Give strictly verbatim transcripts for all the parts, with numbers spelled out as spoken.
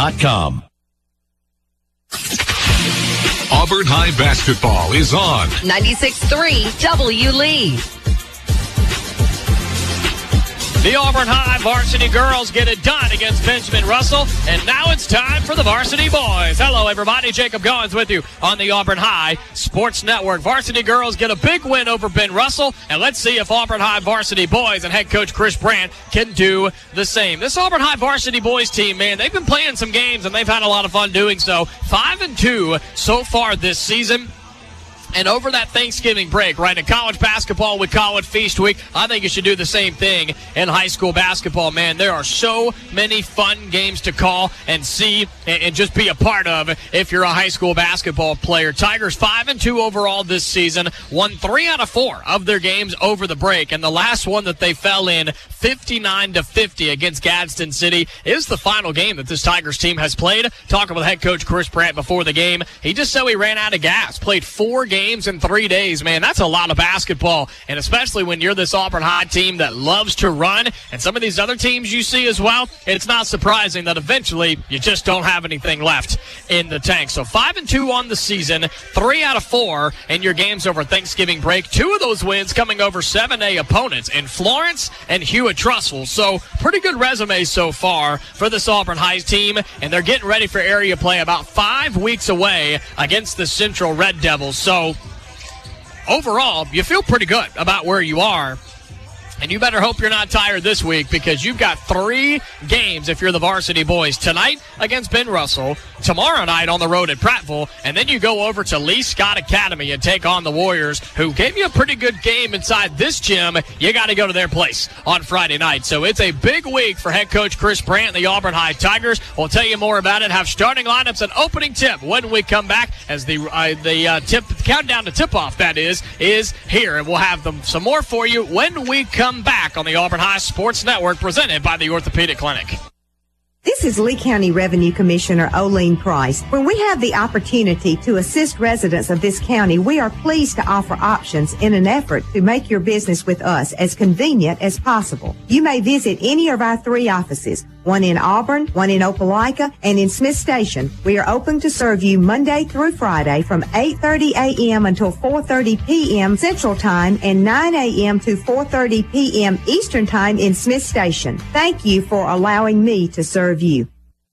dot com. Auburn High basketball is on ninety-six point three W Lee. The Auburn High varsity girls get it done against Benjamin Russell, and now it's time for the varsity boys. Hello, everybody. Jacob Goins with you on the Auburn High Sports Network. Varsity girls get a big win over Ben Russell, and let's see if Auburn High varsity boys and head coach Chris Brandt can do the same. This Auburn High varsity boys team, man, they've been playing some games, and they've had a lot of fun doing so. Five and two so far this season. And over that Thanksgiving break, right, in college basketball with College Feast Week, I think you should do the same thing in high school basketball, man. There are so many fun games to call and see and just be a part of if you're a high school basketball player. Tigers five and two overall this season, won three out of four of their games over the break, and the last one that they fell in, fifty-nine to fifty against Gadsden City, is the final game that this Tigers team has played. Talking with head coach Chris Brandt before the game, he just said he ran out of gas, played four games games in three days, man. That's a lot of basketball, and especially when you're this Auburn High team that loves to run, and some of these other teams you see as well, it's not surprising that eventually you just don't have anything left in the tank. So five and two on the season, three out of four in your games over Thanksgiving break. Two of those wins coming over seven A opponents in Florence and Hewitt-Trussville. So pretty good resume so far for this Auburn High team, and they're getting ready for area play about five weeks away against the Central Red Devils. So overall, you feel pretty good about where you are. And you better hope you're not tired this week, because you've got three games if you're the varsity boys. Tonight against Ben Russell, tomorrow night on the road at Prattville, and then you go over to Lee Scott Academy and take on the Warriors, who gave you a pretty good game inside this gym. You got to go to their place on Friday night. So it's a big week for head coach Chris Brandt and the Auburn High Tigers. We'll tell you more about it, have starting lineups and opening tip when we come back, as the uh, the uh, tip countdown to tip-off, that is, is here. And we'll have them some more for you when we come back on the Auburn High Sports Network, presented by the Orthopedic Clinic. This is Lee County Revenue Commissioner Oline Price. When we have the opportunity to assist residents of this county, we are pleased to offer options in an effort to make your business with us as convenient as possible. You may visit any of our three offices, one in Auburn, one in Opelika, and in Smith Station. We are open to serve you Monday through Friday from eight thirty a.m. until four thirty p.m. Central Time and nine a.m. to four thirty p.m. Eastern Time in Smith Station. Thank you for allowing me to serve you.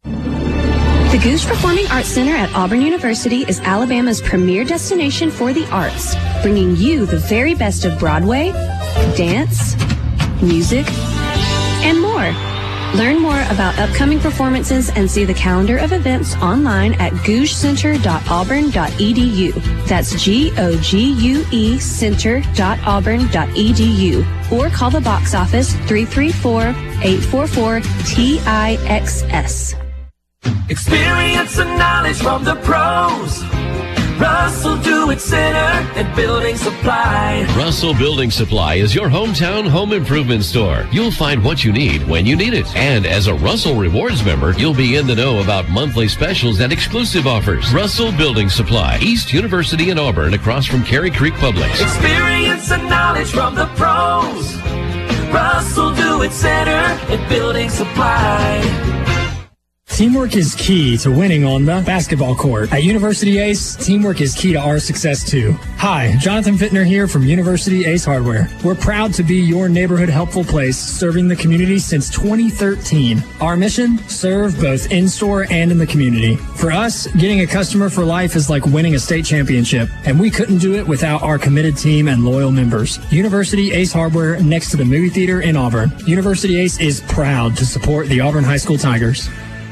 The Goose Performing Arts Center at Auburn University is Alabama's premier destination for the arts, bringing you the very best of Broadway, dance, music, and more. Learn more about upcoming performances and see the calendar of events online at googe center dot auburn dot e d u. That's G O G U E center dot auburn dot e d u. Or call the box office three three four, eight four four, T I X S. Experience and knowledge from the pros. Russell Do-It Center and Building Supply. Russell Building Supply is your hometown home improvement store. You'll find what you need when you need it. And as a Russell Rewards member, you'll be in the know about monthly specials and exclusive offers. Russell Building Supply, East University in Auburn, across from Cary Creek Publix. Experience and knowledge from the pros. Russell Do-It Center and Building Supply. Teamwork is key to winning on the basketball court. At University Ace, teamwork is key to our success too. Hi, Jonathan Fittner here from University Ace Hardware. We're proud to be your neighborhood helpful place, serving the community since twenty thirteen. Our mission, serve both in-store and in the community. For us, getting a customer for life is like winning a state championship, and we couldn't do it without our committed team and loyal members. University Ace Hardware, next to the movie theater in Auburn. University Ace is proud to support the Auburn High School Tigers.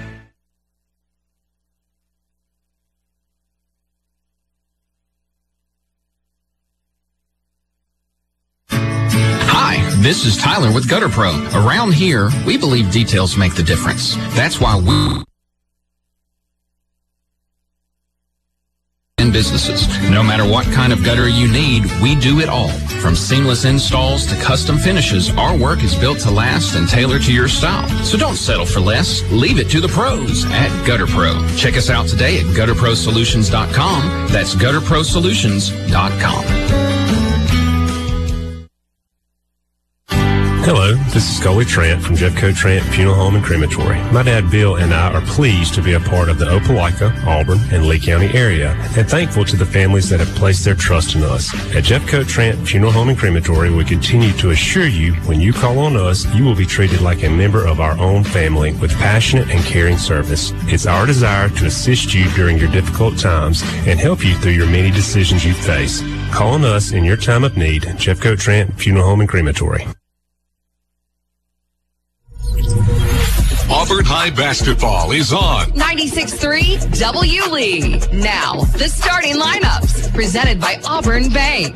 This is Tyler with Gutter Pro. Around here, we believe details make the difference. That's why we in businesses. No matter what kind of gutter you need, we do it all. From seamless installs to custom finishes, our work is built to last and tailored to your style. So don't settle for less. Leave it to the pros at Gutter Pro. Check us out today at gutter pro solutions dot com. That's gutter pro solutions dot com. Hello, this is Scully Trent from Jeffco Trent Funeral Home and Crematory. My dad Bill and I are pleased to be a part of the Opelika, Auburn, and Lee County area and thankful to the families that have placed their trust in us. At Jeffco Trent Funeral Home and Crematory, we continue to assure you when you call on us, you will be treated like a member of our own family with passionate and caring service. It's our desire to assist you during your difficult times and help you through your many decisions you face. Call on us in your time of need. Jeffco Trent Funeral Home and Crematory. Auburn High basketball is on ninety-six point three W Lee. Now, the starting lineups presented by Auburn Bank.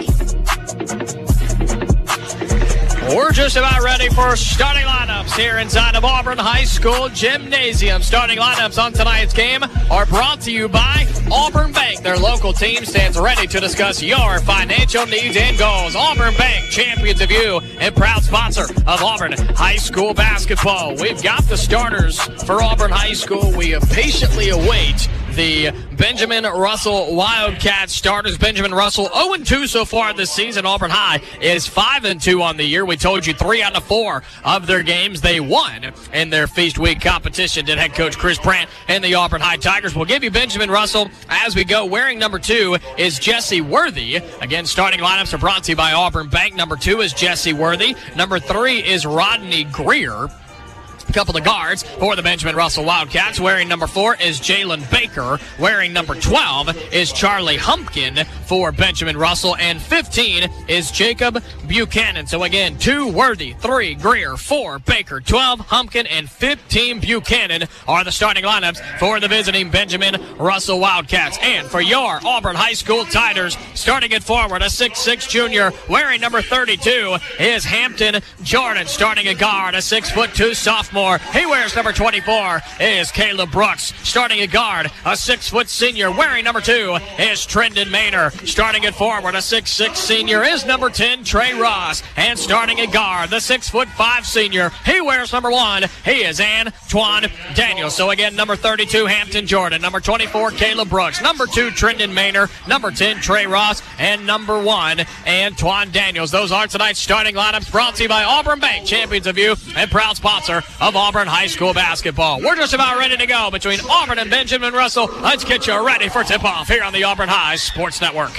We're just about ready for starting lineups here inside of Auburn High School Gymnasium. Starting lineups on tonight's game are brought to you by Auburn Bank. Their local team stands ready to discuss your financial needs and goals. Auburn Bank, champions of you and proud sponsor of Auburn High School basketball. We've got the starters for Auburn High School. We patiently await the Benjamin Russell Wildcats starters. Benjamin Russell oh and two so far this season. Auburn High is five and two on the year. We told you three out of four of their games they won in their Feast Week competition, did head coach Chris Brandt and the Auburn High Tigers. We'll give you Benjamin Russell as we go. Wearing number two is Jesse Worthy. Again, starting lineups are brought to you by Auburn Bank. Number two is Jesse Worthy. Number three is Rodney Greer. A couple of guards for the Benjamin Russell Wildcats. Wearing number four is Jalen Baker. Wearing number twelve is Charlie Humpkin for Benjamin Russell. And fifteen is Jacob Buchanan. So again, two Worthy, three Greer, four Baker, twelve Humpkin, and fifteen Buchanan are the starting lineups for the visiting Benjamin Russell Wildcats. And for your Auburn High School Tigers, starting it forward, a six six junior wearing number thirty-two is Hampton Jordan. Starting at guard, a six foot two sophomore. He wears number twenty-four is Caleb Brooks. Starting at guard, a six foot senior wearing number two is Trendon Maynor. Starting at forward, a six six senior is number ten, Trey Ross. And starting at guard, the six foot five senior, he wears number one. He is Antoine Daniels. So again, number thirty-two, Hampton Jordan. Number twenty-four, Caleb Brooks. Number two, Trendon Maynor. Number ten, Trey Ross. And number one, Antoine Daniels. Those are tonight's starting lineups brought to you by Auburn Bank, champions of you and proud sponsor of Auburn High School basketball. We're just about ready to go between Auburn and Benjamin Russell. Let's get you ready for tip-off here on the Auburn High Sports Network.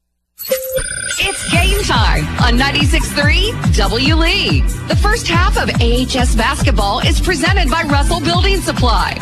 It's game time on ninety-six point three W Lee. The first half of A H S basketball is presented by Russell Building Supply.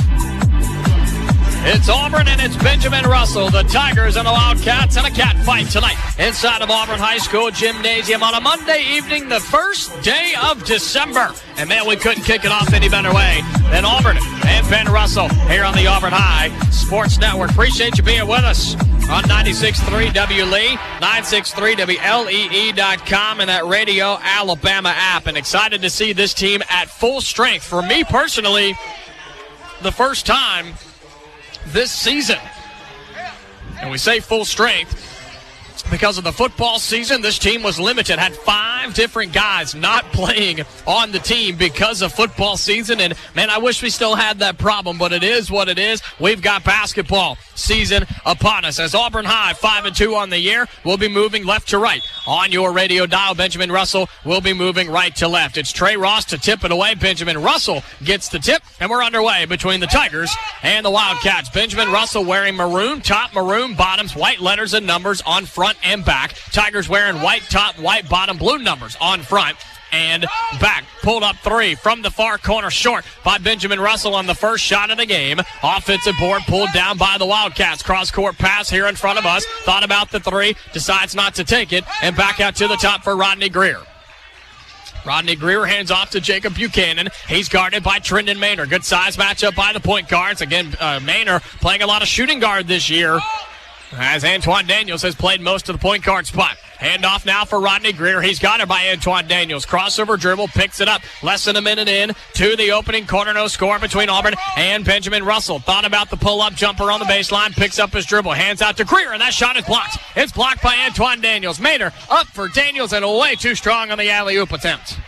It's Auburn and it's Benjamin Russell, the Tigers and the Wildcats, and a cat fight tonight inside of Auburn High School Gymnasium on a Monday evening, the first day of December. And man, we couldn't kick it off any better way than Auburn and Ben Russell here on the Auburn High Sports Network. Appreciate you being with us on ninety-six point three W Lee, nine sixty-three W L E E dot com, and that Radio Alabama app. And excited to see this team at full strength. For me personally, the first time this season. And we say full strength because of the football season. This team was limited, had five different guys not playing on the team because of football season. And man, I wish we still had that problem, but it is what it is. We've got basketball season upon us. As Auburn High five and two on the year, we'll be moving left to right on your radio dial. Benjamin Russell will be moving right to left. It's Trey Ross to tip it away. Benjamin Russell gets the tip, and we're underway between the Tigers and the Wildcats. Benjamin Russell wearing maroon top, maroon bottoms, white letters and numbers on front and back. Tigers wearing white top, white bottom, blue numbers on front and back. Pulled up three from the far corner, short by Benjamin Russell on the first shot of the game. Offensive board pulled down by the Wildcats. Cross-court pass here in front of us. Thought about the three, decides not to take it, and back out to the top for Rodney Greer. Rodney Greer hands off to Jacob Buchanan. He's guarded by Trendon Maynor. Good size matchup by the point guards. Again, uh, Maynor playing a lot of shooting guard this year, as Antoine Daniels has played most of the point guard spot. Handoff now for Rodney Greer. He's got it by Antoine Daniels. Crossover dribble, picks it up. Less than a minute in to the opening corner. No score between Auburn and Benjamin Russell. Thought about the pull-up jumper on the baseline. Picks up his dribble. Hands out to Greer, and that shot is blocked. It's blocked by Antoine Daniels. Maynor up for Daniels, and way too strong on the alley-oop attempt.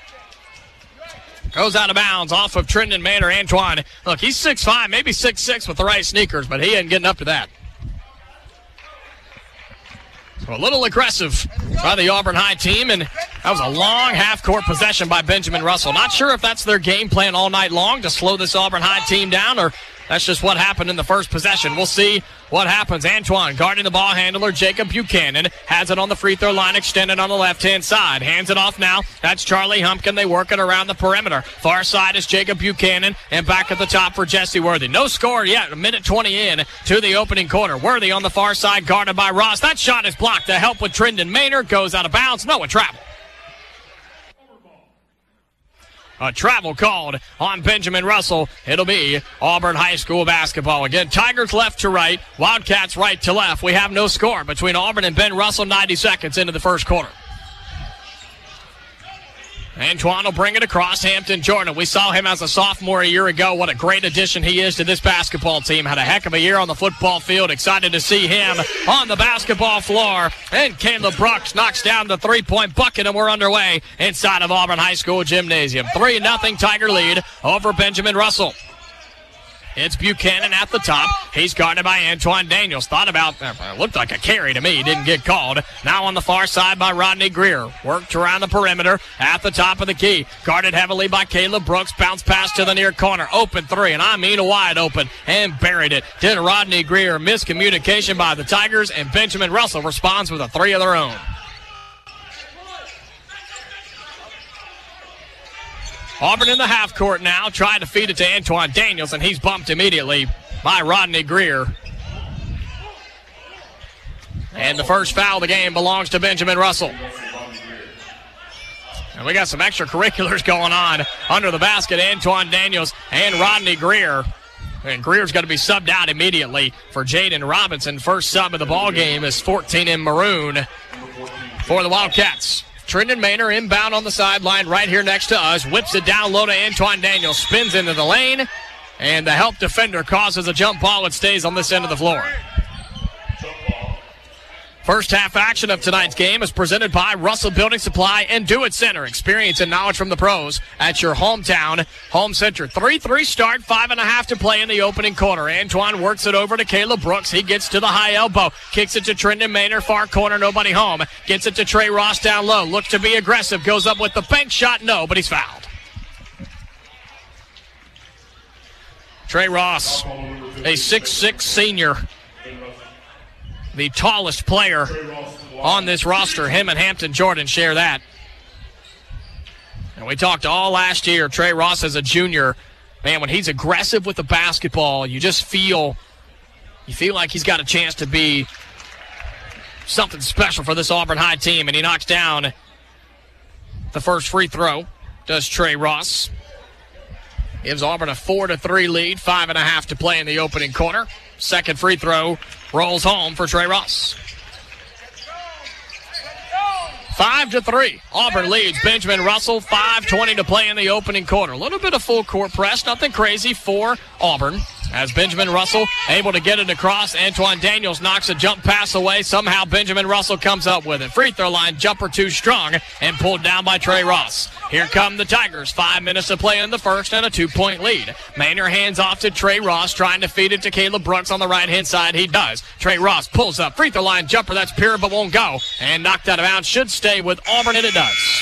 Goes out of bounds off of Trendon Maynor. Antoine, look, he's six five, maybe six six with the right sneakers, but he ain't getting up to that. So a little aggressive by the Auburn High team, and that was a long half-court possession by Benjamin Russell. Not sure if that's their game plan all night long to slow this Auburn High team down, or that's just what happened in the first possession. We'll see what happens. Antoine guarding the ball handler. Jacob Buchanan has it on the free throw line, extended on the left-hand side. Hands it off now. That's Charlie Humpkin. They work it around the perimeter. Far side is Jacob Buchanan, and back at the top for Jesse Worthy. No score yet. A minute twenty in to the opening quarter. Worthy on the far side, guarded by Ross. That shot is blocked. The help with Trendon Maynard goes out of bounds. No, a travel. A travel called on Benjamin Russell. It'll be Auburn High School basketball. Again, Tigers left to right, Wildcats right to left. We have no score between Auburn and Ben Russell, ninety seconds into the first quarter. Antoine will bring it across. Hampton Jordan. We saw him as a sophomore a year ago. What a great addition he is to this basketball team. Had a heck of a year on the football field. Excited to see him on the basketball floor. And Caleb Brooks knocks down the three-point bucket, and we're underway inside of Auburn High School gymnasium. three nothing Tiger lead over Benjamin Russell. It's Buchanan at the top. He's guarded by Antoine Daniels. Thought about, it looked like a carry to me. Didn't get called. Now on the far side by Rodney Greer. Worked around the perimeter at the top of the key. Guarded heavily by Caleb Brooks. Bounce pass to the near corner. Open three, and I mean a wide open. And buried it. Did Rodney Greer. Miscommunication by the Tigers, and Benjamin Russell responds with a three of their own. Auburn in the half court now, trying to feed it to Antoine Daniels, and he's bumped immediately by Rodney Greer. And the first foul of the game belongs to Benjamin Russell. And we got some extracurriculars going on under the basket. Antoine Daniels and Rodney Greer. And Greer's going to be subbed out immediately for Jaden Robinson. First sub of the ball game is fourteen in maroon for the Wildcats. Trendon Maynard inbound on the sideline right here next to us. Whips it down low to Antoine Daniels. Spins into the lane. And the help defender causes a jump ball. It stays on this end of the floor. First half action of tonight's game is presented by Russell Building Supply and Do It Center. Experience and knowledge from the pros at your hometown home center. three three start, five and a half to play in the opening quarter. Antoine works it over to Caleb Brooks. He gets to the high elbow. Kicks it to Trendon Maynard, far corner, nobody home. Gets it to Trey Ross down low. Looks to be aggressive. Goes up with the bank shot. No, but he's fouled. Trey Ross, a six six senior. The tallest player on this roster. Him and Hampton Jordan share that. And we talked all last year, Trey Ross as a junior. Man, when he's aggressive with the basketball, you just feel, you feel like he's got a chance to be something special for this Auburn High team. And he knocks down the first free throw, does Trey Ross. Gives Auburn a four to three lead, five and a half to play in the opening quarter. Second free throw rolls home for Trey Ross. Five to three. Auburn leads Benjamin Russell. five twenty to play in the opening quarter. A little bit of full court press, nothing crazy for Auburn. As Benjamin Russell able to get it across, Antoine Daniels knocks a jump pass away. Somehow Benjamin Russell comes up with it. Free throw line jumper too strong and pulled down by Trey Ross. Here come the Tigers. Five minutes to play in the first and a two-point lead. Maynard hands off to Trey Ross, trying to feed it to Caleb Brooks on the right-hand side. He does. Trey Ross pulls up. Free throw line jumper. That's pure but won't go. And knocked out of bounds. Should stay with Auburn, and it does.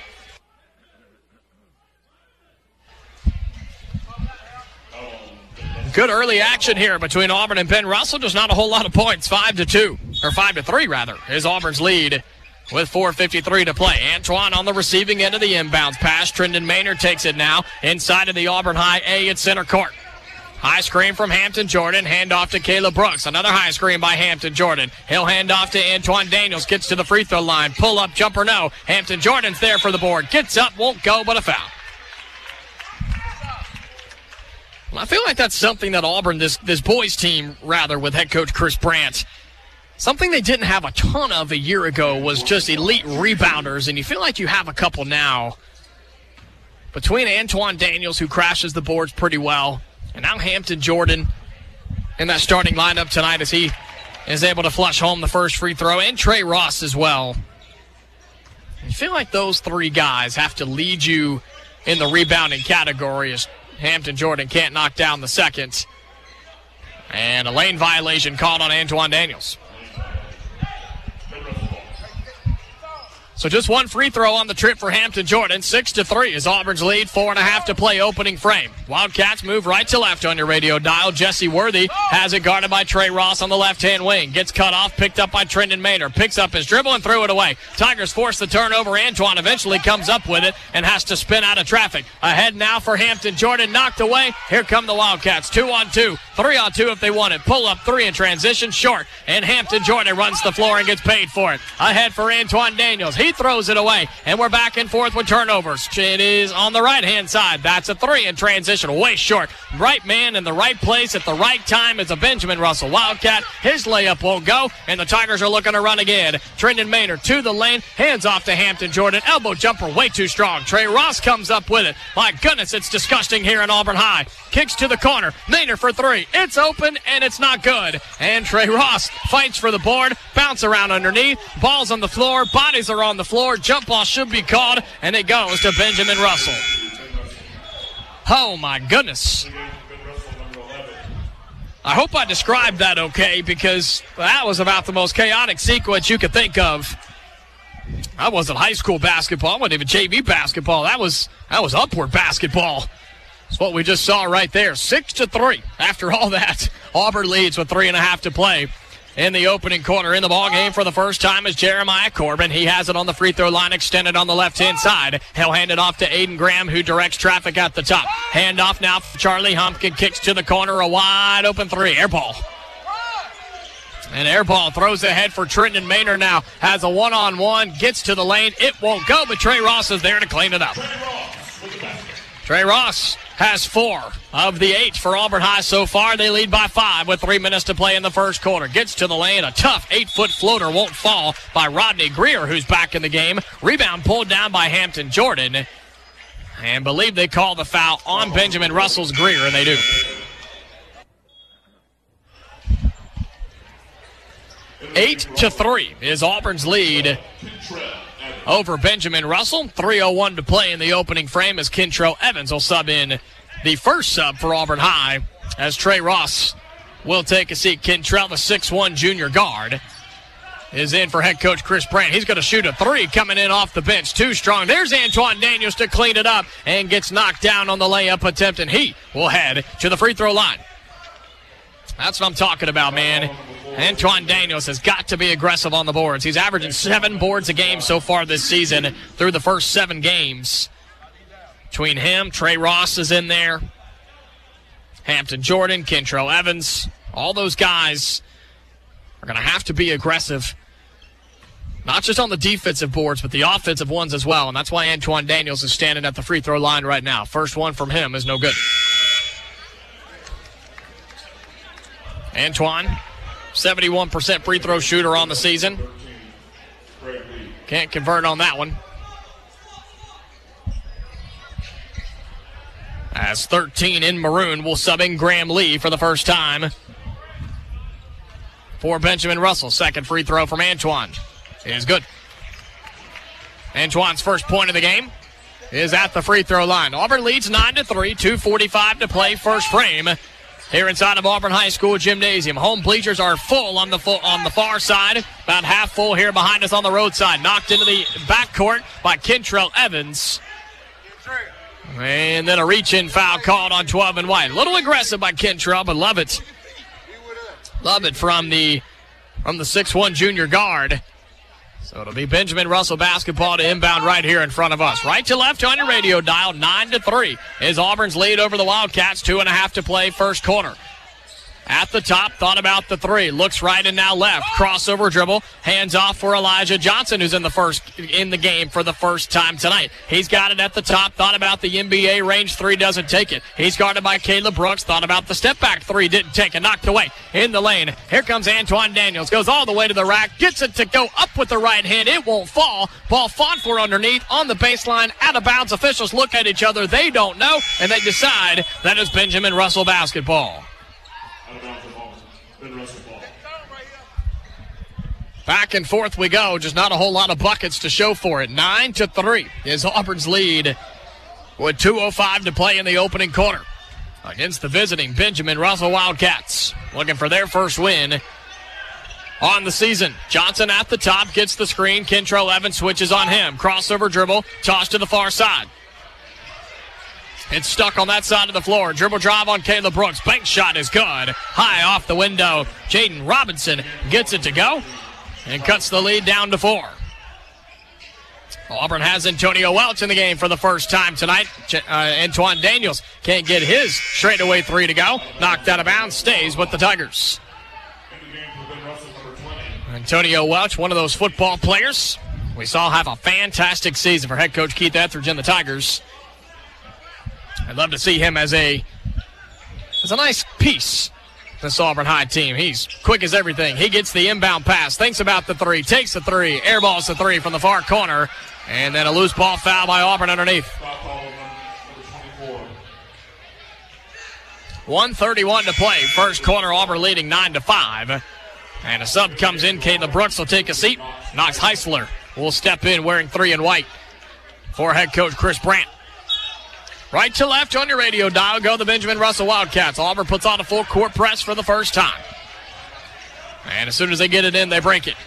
Good early action here between Auburn and Ben Russell. Just not a whole lot of points. Five to two, or five to three rather, is Auburn's lead with four fifty-three to play. Antoine on the receiving end of the inbounds pass. Trendon Maynard takes it now inside of the Auburn High A at center court. High screen from Hampton Jordan. Hand off to Caleb Brooks. Another high screen by Hampton Jordan. He'll hand off to Antoine Daniels. Gets to the free throw line. Pull up, jumper, no. Hampton Jordan's there for the board. Gets up, won't go, but a foul. Well, I feel like that's something that Auburn, this this boys team, rather, with head coach Chris Brandt, something they didn't have a ton of a year ago was just elite rebounders, and you feel like you have a couple now. Between Antoine Daniels, who crashes the boards pretty well, and now Hampton Jordan in that starting lineup tonight as he is able to flush home the first free throw, and Trey Ross as well. You feel like those three guys have to lead you in the rebounding category as Hampton Jordan can't knock down the second. And a lane violation called on Antoine Daniels. So just one free throw on the trip for Hampton Jordan. Six to three is Auburn's lead. Four and a half to play opening frame. Wildcats move right to left on your radio dial. Jesse Worthy has it guarded by Trey Ross on the left-hand wing. Gets cut off, picked up by Trendon Maynard. Picks up his dribble and threw it away. Tigers force the turnover. Antoine eventually comes up with it and has to spin out of traffic. Ahead now for Hampton Jordan. Knocked away. Here come the Wildcats. Two on two. Three on two if they want it. Pull up three in transition. Short. And Hampton Jordan runs the floor and gets paid for it. Ahead for Antoine Daniels. He throws it away, and we're back and forth with turnovers. It is on the right-hand side. That's a three in transition, way short. Right man in the right place at the right time is a Benjamin Russell Wildcat. His layup won't go, and the Tigers are looking to run again. Trendon Maynard to the lane, hands off to Hampton Jordan. Elbow jumper way too strong. Trey Ross comes up with it. My goodness, it's disgusting here in Auburn High. Kicks to the corner. Maynard for three. It's open, and it's not good. And Trey Ross fights for the board. Bounce around underneath. Ball's on the floor. Bodies are on the floor. Jump ball should be called, and it goes to Benjamin Russell. Oh, my goodness. I hope I described that okay, because that was about the most chaotic sequence you could think of. That wasn't high school basketball. It wasn't even J V basketball. That was that was upward basketball. That's what we just saw right there. Six to three. After all that, Auburn leads with three and a half to play. In the opening quarter, in the ballgame for the first time is Jeremiah Corbin. He has it on the free throw line, extended on the left-hand side. He'll hand it off to Aiden Graham, who directs traffic at the top. Hand off now for Charlie Humpkin. Kicks to the corner, a wide-open three. Air ball. And air ball throws ahead for Trendon Maynard now. Has a one-on-one, gets to the lane. It won't go, but Trey Ross is there to clean it up. Trey Ross has four of the eight for Auburn High so far. They lead by five with three minutes to play in the first quarter. Gets to the lane. A tough eight-foot floater won't fall by Rodney Greer, who's back in the game. Rebound pulled down by Hampton Jordan. And believe they call the foul on Benjamin Russell's Greer, and they do. Eight to three is Auburn's lead over Benjamin Russell. three oh one to play in the opening frame as Kentrell Evans will sub in the first sub for Auburn High as Trey Ross will take a seat. Kentrell, the six one junior guard, is in for head coach Chris Brandt. He's going to shoot a three coming in off the bench. Too strong. There's Antoine Daniels to clean it up and gets knocked down on the layup attempt, and he will head to the free throw line. That's what I'm talking about, man. Antoine Daniels has got to be aggressive on the boards. He's averaging seven boards a game so far this season through the first seven games. Between him, Trey Ross is in there. Hampton Jordan, Kentrell Evans. All those guys are going to have to be aggressive. Not just on the defensive boards, but the offensive ones as well. And that's why Antoine Daniels is standing at the free throw line right now. First one from him is no good. Antoine, seventy-one percent free throw shooter on the season. Can't convert on that one. As thirteen in maroon will sub in Graham Lee for the first time for Benjamin Russell. Second free throw from Antoine is good. Antoine's first point of the game is at the free throw line. Auburn leads nine to three, two forty-five to play first frame here inside of Auburn High School Gymnasium. Home bleachers are full on the full, on the far side, about half full here behind us on the road side. Knocked into the backcourt by Kentrell Evans. And then a reach-in foul called on twelve and White. A little aggressive by Kentrell, but love it. Love it from the from the six one junior guard. So it'll be Benjamin Russell basketball to inbound right here in front of us. Right to left on your radio dial, nine to three is Auburn's lead over the Wildcats. Two and a half to play first quarter. At the top, thought about the three. Looks right and now left. Crossover dribble. Hands off for Elijah Johnson, who's in the first in the game for the first time tonight. He's got it at the top. Thought about the N B A range three. Doesn't take it. He's guarded by Caleb Brooks. Thought about the step back three. Didn't take it. Knocked away in the lane. Here comes Antoine Daniels. Goes all the way to the rack. Gets it to go up with the right hand. It won't fall. Ball fought for underneath on the baseline. Out of bounds. Officials look at each other. They don't know. And they decide that is Benjamin Russell basketball. Back and forth we go. Just not a whole lot of buckets to show for it. Nine to three is Auburn's lead with two oh five to play in the opening quarter against the visiting Benjamin Russell Wildcats. Looking for their first win on the season. Johnson at the top, gets the screen. Kentrell Evans switches on him. Crossover dribble, toss to the far side. It's stuck on that side of the floor. Dribble drive on Caleb Brooks. Bank shot is good. High off the window. Jaden Robinson gets it to go and cuts the lead down to four. Auburn has Antonio Welch in the game for the first time tonight. Uh, Antoine Daniels can't get his straightaway three to go. Knocked out of bounds, stays with the Tigers. Antonio Welch, one of those football players we saw have a fantastic season for head coach Keith Etheridge and the Tigers. I'd love to see him as a as a nice piece. This Auburn High team. He's quick as everything. He gets the inbound pass, thinks about the three, takes the three, airballs the three from the far corner, and then a loose ball foul by Auburn underneath. one thirty-one to play. First quarter, Auburn leading nine to five. And a sub comes in. Caleb Brooks will take a seat. Knox Heisler will step in wearing three and white for head coach Chris Brandt. Right to left on your radio dial go the Benjamin Russell Wildcats. Auburn puts on a full court press for the first time. And as soon as they get it in, they break it.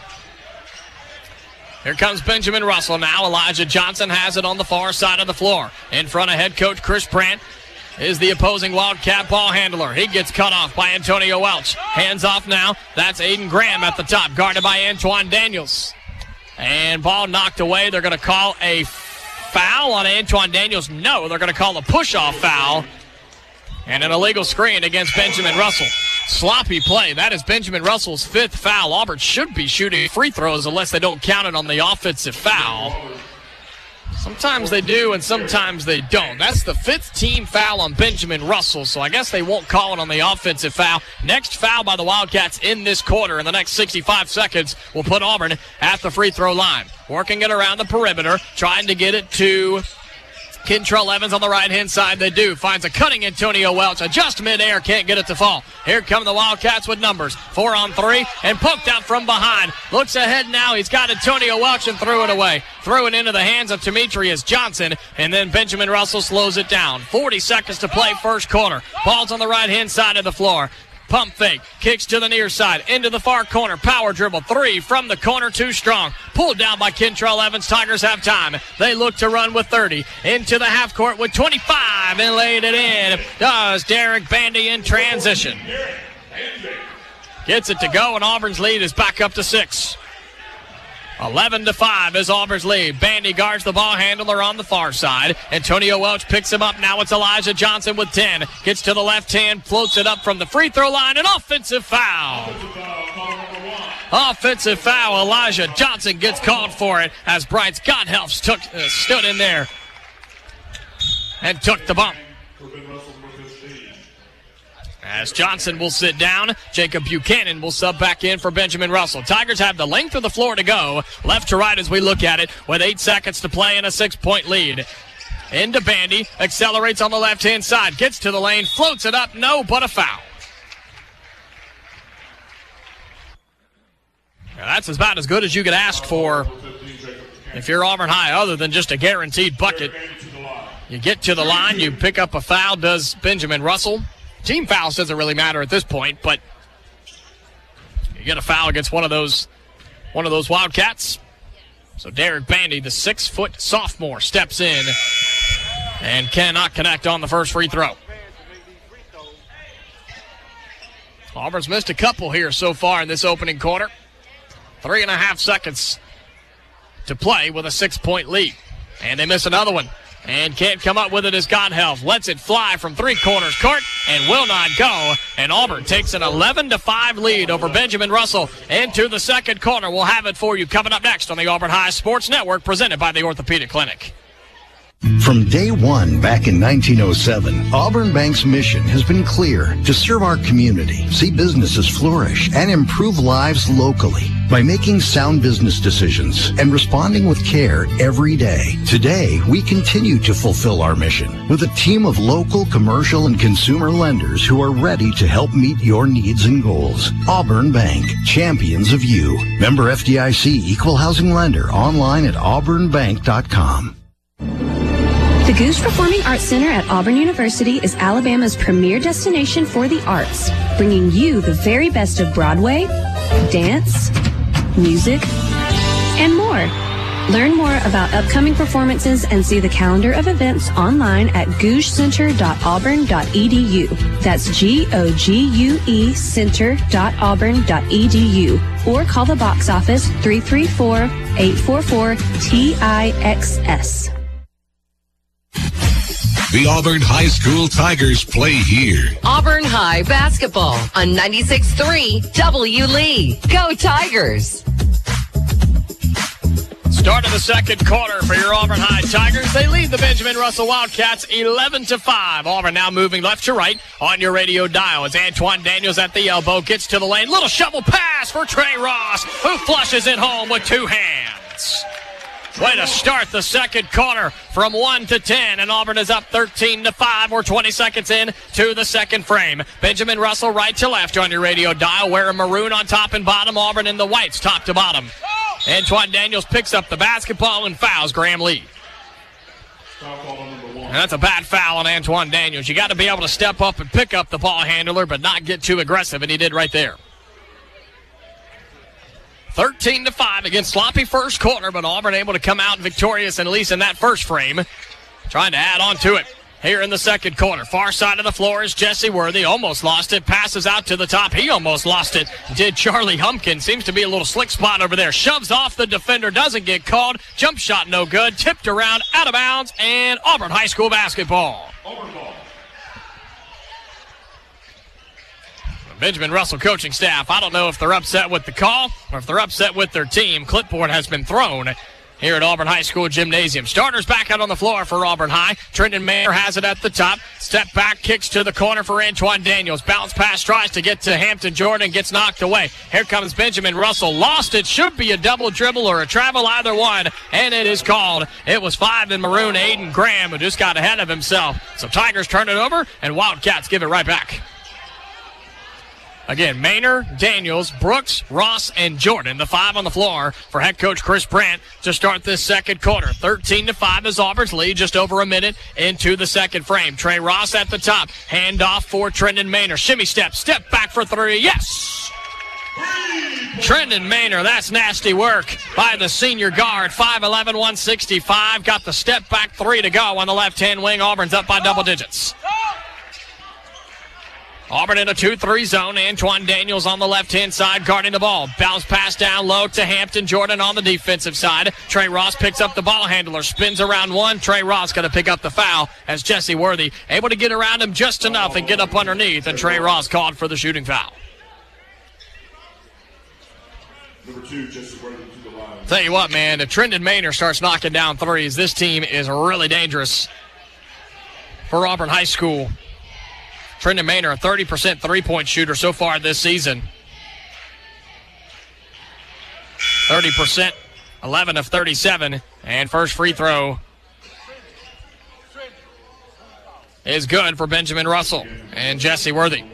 Here comes Benjamin Russell now. Elijah Johnson has it on the far side of the floor. In front of head coach Chris Brandt is the opposing Wildcat ball handler. He gets cut off by Antonio Welch. Hands off now. That's Aiden Graham at the top, guarded by Antoine Daniels. And ball knocked away. They're going to call a foul on Antoine Daniels. No, they're going to call a push-off foul. And an illegal screen against Benjamin Russell. Sloppy play. That is Benjamin Russell's fifth foul. Auburn should be shooting free throws unless they don't count it on the offensive foul. Sometimes they do and sometimes they don't. That's the fifth team foul on Benjamin Russell, so I guess they won't call it on the offensive foul. Next foul by the Wildcats in this quarter in the next sixty-five seconds will put Auburn at the free throw line. Working it around the perimeter, trying to get it to Kentrell Evans on the right-hand side. They do. Finds a cutting Antonio Welch. Just midair. Can't get it to fall. Here come the Wildcats with numbers. Four on three and poked out from behind. Looks ahead now. He's got Antonio Welch and threw it away. Threw it into the hands of Demetrius Johnson, and then Benjamin Russell slows it down. forty seconds to play first quarter. Ball's on the right-hand side of the floor. Pump fake, kicks to the near side, into the far corner, power dribble, three from the corner, too strong. Pulled down by Kentrell Evans. Tigers have time. They look to run with thirty. Into the half court with twenty-five and laid it in. Does Derek Bandy in transition. Gets it to go, and Auburn's lead is back up to six. eleven to five is Auburn's lead. Bandy guards the ball handler on the far side. Antonio Welch picks him up. Now it's Elijah Johnson with ten. Gets to the left hand, floats it up from the free throw line. An offensive foul. Offensive foul. Elijah Johnson gets called for it as Bryce Godhelfs took, uh, stood in there and took the bump. As Johnson will sit down, Jacob Buchanan will sub back in for Benjamin Russell. Tigers have the length of the floor to go, left to right as we look at it, with eight seconds to play and a six-point lead. Into Bandy, accelerates on the left-hand side, gets to the lane, floats it up, no, but a foul. Now that's about as good as you could ask for if you're Auburn High, other than just a guaranteed bucket. You get to the line, you pick up a foul, does Benjamin Russell. Team fouls doesn't really matter at this point, but you get a foul against one of those one of those Wildcats. So Derek Bandy, the six-foot sophomore, steps in and cannot connect on the first free throw. Auburn's missed a couple here so far in this opening quarter. Three and a half seconds to play with a six-point lead. And they miss another one. And can't come up with it as Godhelf. Lets it fly from three corners court and will not go. And Auburn takes an eleven to five lead over Benjamin Russell into the second quarter. We'll have it for you coming up next on the Auburn High Sports Network, presented by the Orthopedic Clinic. From day one back in nineteen oh seven, Auburn Bank's mission has been clear: to serve our community, see businesses flourish, and improve lives locally by making sound business decisions and responding with care every day. Today, we continue to fulfill our mission with a team of local, commercial, and consumer lenders who are ready to help meet your needs and goals. Auburn Bank, champions of you. Member F D I C, Equal Housing Lender, online at auburn bank dot com. The Goose Performing Arts Center at Auburn University is Alabama's premier destination for the arts, bringing you the very best of Broadway, dance, music, and more. Learn more about upcoming performances and see the calendar of events online at gouge center dot auburn dot e d u. That's G O G U E center dot auburn dot e d u. Or call the box office three three four, eight four four, T I X S. The Auburn High School Tigers play here. Auburn High basketball on ninety-six point three W Lee. Go Tigers! Start of the second quarter for your Auburn High Tigers. They lead the Benjamin Russell Wildcats eleven to five. Auburn now moving left to right on your radio dial as Antoine Daniels at the elbow gets to the lane. Little shovel pass for Trey Ross, who flushes it home with two hands. Way to start the second quarter from one to ten, and Auburn is up thirteen to five. We're twenty seconds in to the second frame. Benjamin Russell right to left on your radio dial, wearing maroon on top and bottom. Auburn in the whites top to bottom. Antoine Daniels picks up the basketball and fouls Graham Lee. And that's a bad foul on Antoine Daniels. You got to be able to step up and pick up the ball handler, but not get too aggressive, and he did right there. thirteen to five against sloppy first quarter, but Auburn able to come out victorious, and at least in that first frame. Trying to add on to it here in the second quarter. Far side of the floor is Jesse Worthy. Almost lost it. Passes out to the top. He almost lost it. Did Charlie Humpkin. Seems to be a little slick spot over there. Shoves off the defender. Doesn't get called. Jump shot no good. Tipped around. Out of bounds. And Auburn High School basketball. Auburn ball. Benjamin Russell coaching staff, I don't know if they're upset with the call or if they're upset with their team. Clipboard has been thrown here at Auburn High School Gymnasium. Starters back out on the floor for Auburn High. Trenton Mayer has it at the top. Step back, kicks to the corner for Antoine Daniels. Bounce pass, tries to get to Hampton Jordan, gets knocked away. Here comes Benjamin Russell. Lost it. Should be a double dribble or a travel, either one, and it is called. It was five in maroon, Aiden Graham, who just got ahead of himself. So Tigers turn it over, and Wildcats give it right back. Again, Maynard, Daniels, Brooks, Ross, and Jordan, the five on the floor for head coach Chris Brandt to start this second quarter. thirteen to five is Auburn's lead, just over a minute into the second frame. Trey Ross at the top, handoff for Trendon Maynard. Shimmy step, step back for three, yes! Trendon Maynard, that's nasty work by the senior guard. five eleven, one sixty-five, got the step back three to go on the left-hand wing. Auburn's up by double digits. Auburn in a two three zone. Antoine Daniels on the left-hand side guarding the ball. Bounce pass down low to Hampton Jordan on the defensive side. Trey Ross picks up the ball handler. Spins around one. Trey Ross going to pick up the foul as Jesse Worthy able to get around him just enough and get up underneath. And Trey Ross called for the shooting foul. Number two, Jesse Worthy to the line. Tell you what, man, if Trendon Maynard starts knocking down threes, this team is really dangerous for Auburn High School. Trendon Maynard, a thirty percent three-point shooter so far this season. thirty percent, eleven of thirty-seven. And first free throw is good for Benjamin Russell and Jesse Worthy.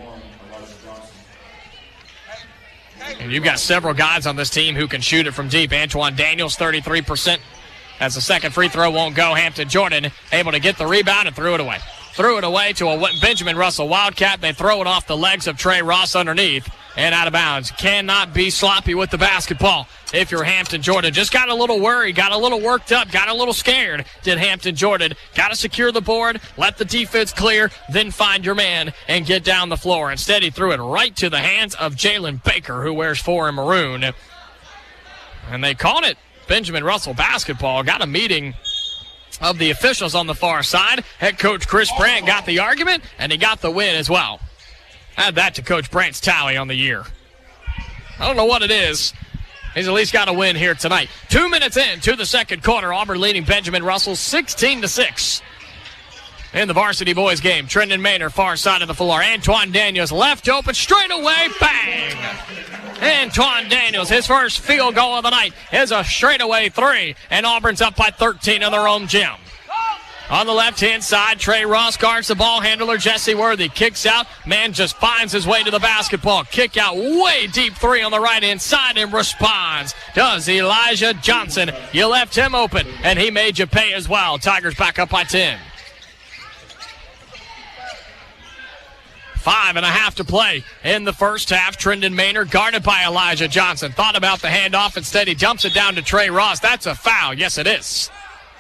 And you've got several guys on this team who can shoot it from deep. Antoine Daniels, thirty-three percent. As the second free throw won't go, Hampton Jordan able to get the rebound and threw it away. Threw it away to a Benjamin Russell Wildcat. They throw it off the legs of Trey Ross underneath and out of bounds. Cannot be sloppy with the basketball if you're Hampton Jordan. Just got a little worried, got a little worked up, got a little scared, did Hampton Jordan. Got to secure the board, let the defense clear, then find your man and get down the floor. Instead, he threw it right to the hands of Jalen Baker, who wears four in maroon. And they called it Benjamin Russell basketball. Got a meeting of the officials on the far side. Head coach Chris Brandt got the argument, and he got the win as well. Add that to Coach Brandt's tally on the year. I don't know what it is. He's at least got a win here tonight. Two minutes in to the second quarter. Auburn leading Benjamin Russell sixteen to six. In the varsity boys game, Trendon Maynard, far side of the floor. Antoine Daniels left open, straight away, bang! Antoine Daniels, his first field goal of the night, is a straightaway three, and Auburn's up by thirteen in their own gym. On the left-hand side, Trey Ross guards the ball handler, Jesse Worthy. Kicks out, man just finds his way to the basketball. Kick out, way deep three on the right-hand side and responds. Does Elijah Johnson. You left him open, and he made you pay as well. Tigers back up by ten. Five and a half to play in the first half. Trendon Maynard guarded by Elijah Johnson. Thought about the handoff. Instead, he dumps it down to Trey Ross. That's a foul. Yes, it is.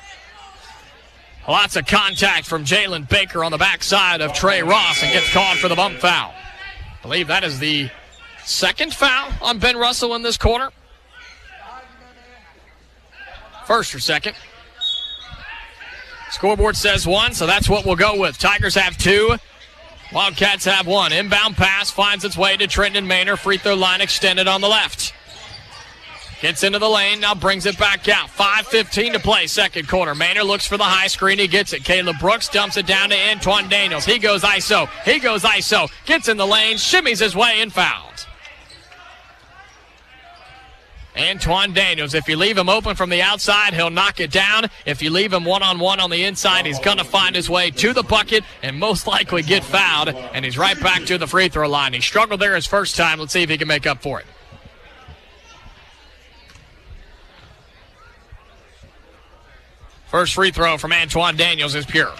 Lots of contact from Jalen Baker on the backside of Trey Ross and gets called for the bump foul. I believe that is the second foul on Ben Russell in this quarter. First or second. Scoreboard says one, so that's what we'll go with. Tigers have two. Wildcats have one. Inbound pass finds its way to Trendon Maynard. Free throw line extended on the left. Gets into the lane, now brings it back out. five fifteen to play, second quarter. Maynard looks for the high screen. He gets it. Caleb Brooks dumps it down to Antoine Daniels. He goes I S O. He goes I S O. Gets in the lane, shimmies his way, and fouled. Antoine Daniels, if you leave him open from the outside, he'll knock it down. If you leave him one-on-one on the inside, he's going to find his way to the bucket and most likely get fouled, and he's right back to the free throw line. He struggled there his first time. Let's see if he can make up for it. First free throw from Antoine Daniels is pure.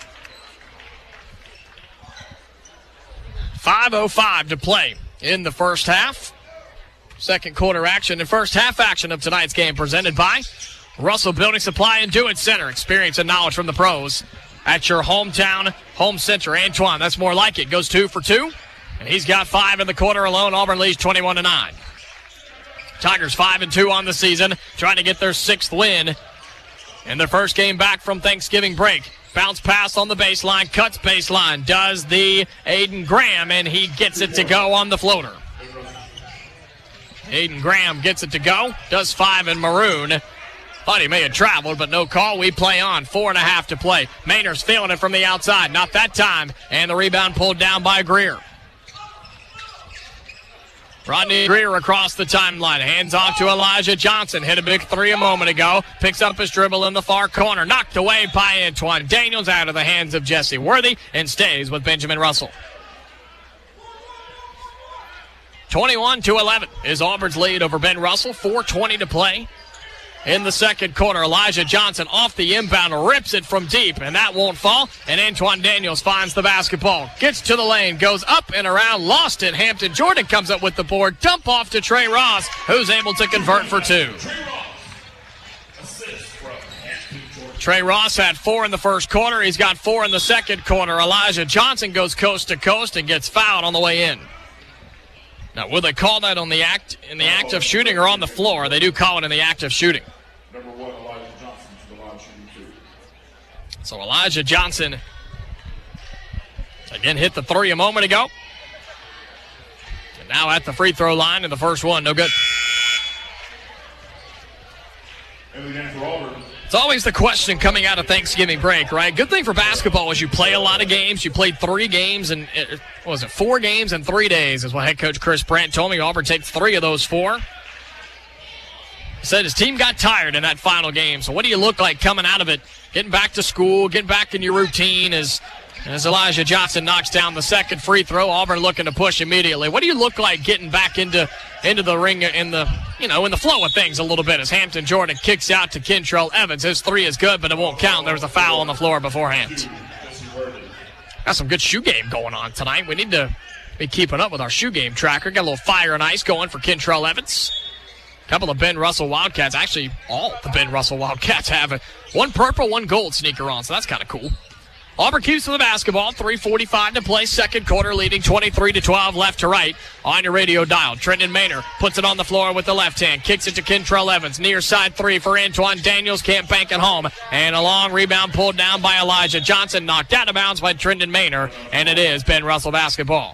five oh five to play in the first half. Second quarter action and first half action of tonight's game presented by Russell Building Supply and Do It Center. Experience and knowledge from the pros at your hometown home center. Antoine, that's more like it. Goes two for two, and he's got five in the quarter alone. Auburn leads twenty-one to nine. Tigers five and two on the season, trying to get their sixth win in their first game back from Thanksgiving break. Bounce pass on the baseline, cuts baseline, does the Aiden Graham, and he gets it to go on the floater. Aiden Graham gets it to go, does five in maroon. Thought he may have traveled, but no call. We play on. Four and a half to play. Maynard's feeling it from the outside. Not that time. And the rebound pulled down by Greer. Rodney Greer across the timeline. Hands off to Elijah Johnson. Hit a big three a moment ago. Picks up his dribble in the far corner. Knocked away by Antoine Daniels out of the hands of Jesse Worthy and stays with Benjamin Russell. twenty-one to eleven is Auburn's lead over Ben Russell. four twenty to play in the second quarter. Elijah Johnson off the inbound, rips it from deep, and that won't fall. And Antoine Daniels finds the basketball. Gets to the lane, goes up and around, lost it. Hampton Jordan comes up with the board. Dump off to Trey Ross, who's able to convert for two. Trey Ross had four in the first quarter. He's got four in the second quarter. Elijah Johnson goes coast to coast and gets fouled on the way in. Now, will they call that on the act in the act of shooting or on the floor? They do call it in the act of shooting. Number one, Elijah Johnson to the line shooting two. So Elijah Johnson again hit the three a moment ago. And now at the free throw line in the first one, no good. And again for Auburn. It's always the question coming out of Thanksgiving break, right? Good thing for basketball is you play a lot of games. You played three games and what was it, four games in three days is what head coach Chris Brandt told me. Auburn takes three of those four. He said his team got tired in that final game. So what do you look like coming out of it? Getting back to school, getting back in your routine as, as Elijah Johnson knocks down the second free throw. Auburn looking to push immediately. What do you look like getting back into into the ring in the you know in the flow of things a little bit as Hampton Jordan kicks out to Kentrell Evans? His three is good, but it won't count. There was a foul on the floor beforehand. Got some good shoe game going on tonight. We need to be keeping up with our shoe game tracker. Got a little fire and ice going for Kentrell Evans. A couple of Ben Russell Wildcats, actually all the Ben Russell Wildcats have it. One purple, one gold sneaker on, so that's kind of cool. Auburn keeps to the basketball. three forty-five to play. Second quarter, leading twenty-three to twelve, left to right on your radio dial. Trendon Maynard puts it on the floor with the left hand. Kicks it to Kentrell Evans. Near side three for Antoine Daniels. Can't bank it home. And a long rebound pulled down by Elijah Johnson. Knocked out of bounds by Trendon Maynard. And it is Ben Russell basketball.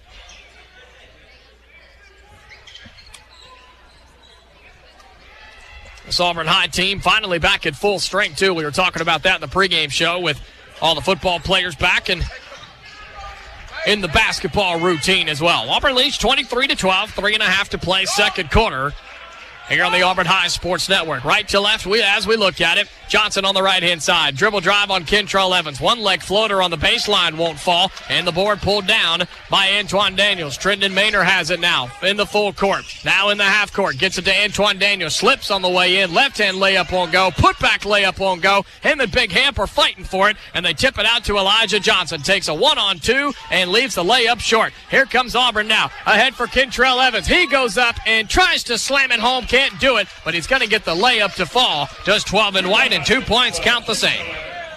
This Auburn High team finally back at full strength, too. We were talking about that in the pregame show with all the football players back and in the basketball routine as well. Auburn leads twenty-three to twelve, three and a half to play, second quarter. here on the Auburn High Sports Network. Right to left we as we look at it. Johnson on the right-hand side. Dribble drive on Kentrell Evans. One leg floater on the baseline won't fall, and the board pulled down by Antoine Daniels. Trendon Maynor has it now in the full court. Now in the half court. Gets it to Antoine Daniels. Slips on the way in. Left-hand layup won't go. Put-back layup won't go. Him and Big Hamp are fighting for it, and they tip it out to Elijah Johnson. Takes a one-on-two and leaves the layup short. Here comes Auburn now. Ahead for Kentrell Evans. He goes up and tries to slam it home. Can't do it, but he's going to get the layup to fall. Does twelve in white, and two points count the same.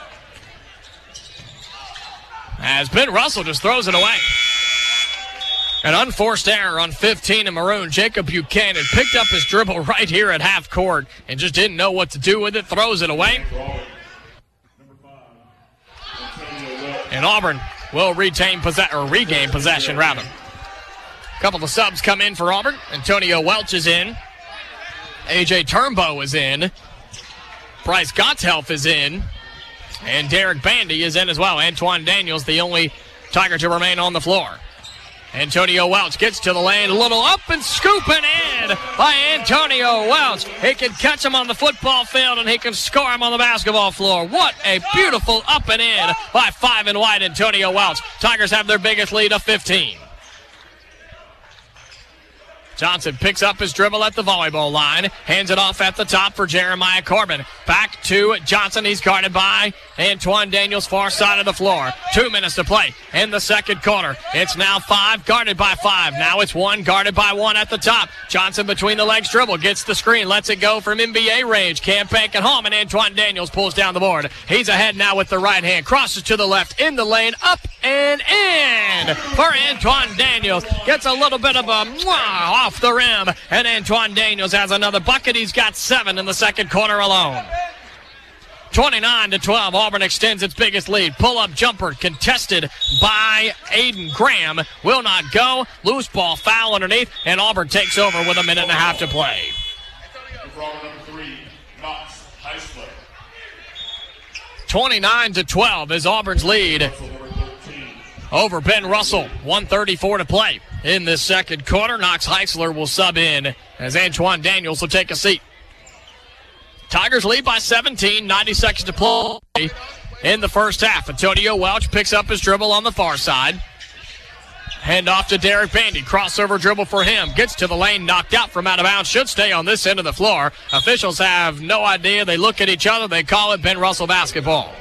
As Ben Russell just throws it away. An unforced error on fifteen in maroon. Jacob Buchanan picked up his dribble right here at half court and just didn't know what to do with it. Throws it away. And Auburn will retain possession, or regain possession, rather. A couple of subs come in for Auburn. Antonio Welch is in. A J Turnbow is in. Bryce Gotthelf is in. And Derek Bandy is in as well. Antoine Daniels, the only Tiger to remain on the floor. Antonio Welch gets to the lane, a little up and scooping in by Antonio Welch. He can catch him on the football field, and he can score him on the basketball floor. What a beautiful up and in by five and white Antonio Welch. Tigers have their biggest lead of fifteen. Johnson picks up his dribble at the volleyball line, hands it off at the top for Jeremiah Corbin. Back to Johnson. He's guarded by Antoine Daniels, far side of the floor. Two minutes to play in the second quarter. It's now five, guarded by five. Now it's one, guarded by one at the top. Johnson between the legs dribble, gets the screen, lets it go from N B A range. Can't bank it home, and Antoine Daniels pulls down the board. He's ahead now with the right hand, crosses to the left, in the lane, up and in for Antoine Daniels. Gets a little bit of a mwah off the rim, and Antoine Daniels has another bucket. He's got seven in the second quarter alone. twenty-nine to twelve, Auburn extends its biggest lead. Pull-up jumper contested by Aiden Graham. Will not go. Loose ball foul underneath, and Auburn takes over with a minute and a half to play. twenty-nine to twelve is Auburn's lead over Ben Russell. one thirty-four to play in this second quarter. Knox Heisler will sub in as Antoine Daniels will take a seat. Tigers lead by seventeen, ninety seconds to play in the first half. Antonio Welch picks up his dribble on the far side. Hand off to Derek Bandy. Crossover dribble for him. Gets to the lane, knocked out from out of bounds. Should stay on this end of the floor. Officials have no idea. They look at each other. They call it Ben Russell basketball.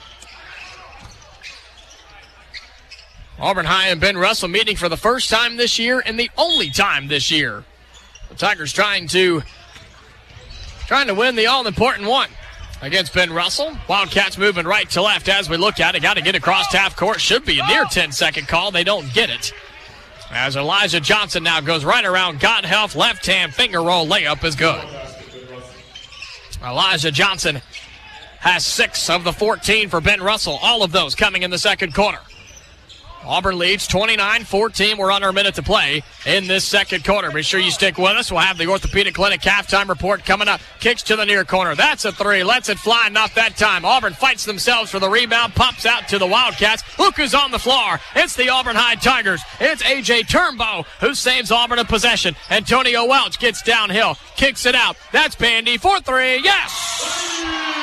Auburn High and Ben Russell meeting for the first time this year and the only time this year. The Tigers trying to trying to win the all-important one against Ben Russell. Wildcats moving right to left as we look at it. Got to get across half court. Should be a near ten-second call. They don't get it. As Elijah Johnson now goes right around Gotthelf. Left-hand finger roll layup is good. Elijah Johnson has six of the fourteen for Ben Russell. All of those coming in the second quarter. Auburn leads twenty-nine fourteen. We're on our minute to play in this second quarter. Be sure you stick with us. We'll have the Orthopedic Clinic halftime report coming up. Kicks to the near corner. That's a three. Lets it fly. Not that time. Auburn fights themselves for the rebound. Pops out to the Wildcats. Look who's on the floor. It's the Auburn High Tigers. It's A J Turnbow who saves Auburn a possession. Antonio Welch gets downhill. Kicks it out. That's Bandy for three. Yes!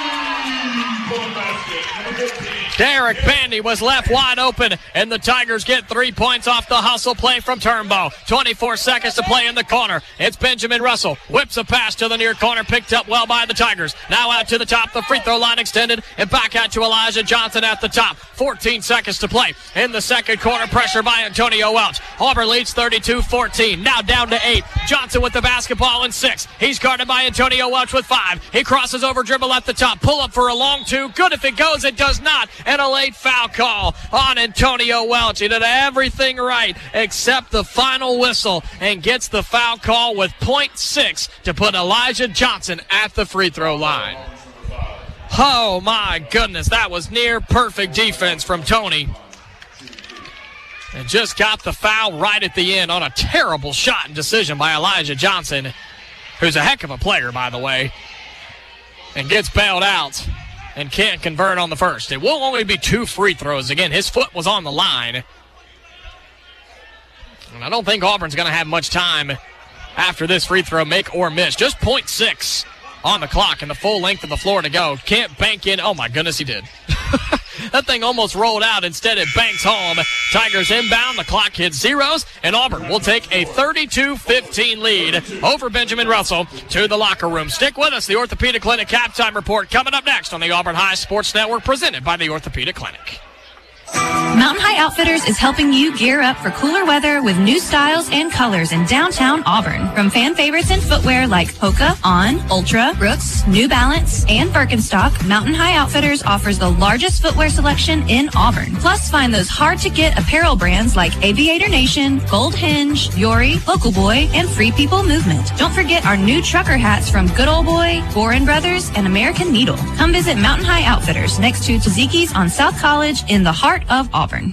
Derek Bandy was left wide open, and the Tigers get three points off the hustle play from Turnbow. twenty-four seconds to play in the corner. It's Benjamin Russell. Whips a pass to the near corner, picked up well by the Tigers. Now out to the top, the free throw line extended, and back out to Elijah Johnson at the top. fourteen seconds to play in the second quarter. Pressure by Antonio Welch. Auburn leads thirty-two fourteen. Now down to eight. Johnson with the basketball in six. He's guarded by Antonio Welch with five. He crosses over, dribble at the top. Pull up for a long two. Good if it goes. It does not. And a late foul call on Antonio Welch. He did everything right except the final whistle and gets the foul call with point six to put Elijah Johnson at the free throw line. Oh my goodness, that was near perfect defense from Tony. And just got the foul right at the end on a terrible shot and decision by Elijah Johnson, who's a heck of a player, by the way, and gets bailed out and can't convert on the first. It will only be two free throws. Again, his foot was on the line. And I don't think Auburn's going to have much time after this free throw, make or miss. Just point six on the clock and the full length of the floor to go. Can't bank in. Oh, my goodness, he did. That thing almost rolled out. Instead, it banks home. Tigers inbound. The clock hits zeros, and Auburn will take a thirty-two fifteen lead over Benjamin Russell to the locker room. Stick with us. The Orthopedic Clinic halftime report coming up next on the Auburn High Sports Network, presented by the Orthopedic Clinic. Mountain High Outfitters is helping you gear up for cooler weather with new styles and colors in downtown Auburn. From fan favorites in footwear like Hoka, On, Ultra, Brooks, New Balance, and Birkenstock, Mountain High Outfitters offers the largest footwear selection in Auburn. Plus, find those hard-to-get apparel brands like Aviator Nation, Gold Hinge, Yori, Local Boy, and Free People Movement. Don't forget our new trucker hats from Good Old Boy, Boren Brothers, and American Needle. Come visit Mountain High Outfitters next to Taziki's on South College in the heart of Auburn.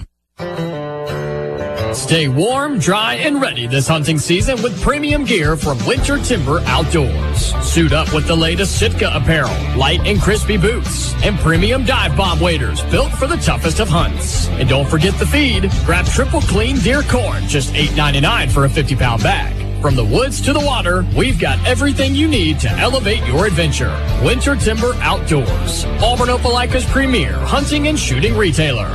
Stay warm, dry, and ready this hunting season with premium gear from Winter Timber Outdoors. Suit up with the latest Sitka apparel, light and crispy boots, and premium dive bomb waders built for the toughest of hunts. And don't forget the feed. Grab triple clean deer corn, just eight ninety-nine for a fifty pound bag. From the woods to the water, we've got everything you need to elevate your adventure. Winter Timber Outdoors, Auburn Opelika's premier hunting and shooting retailer.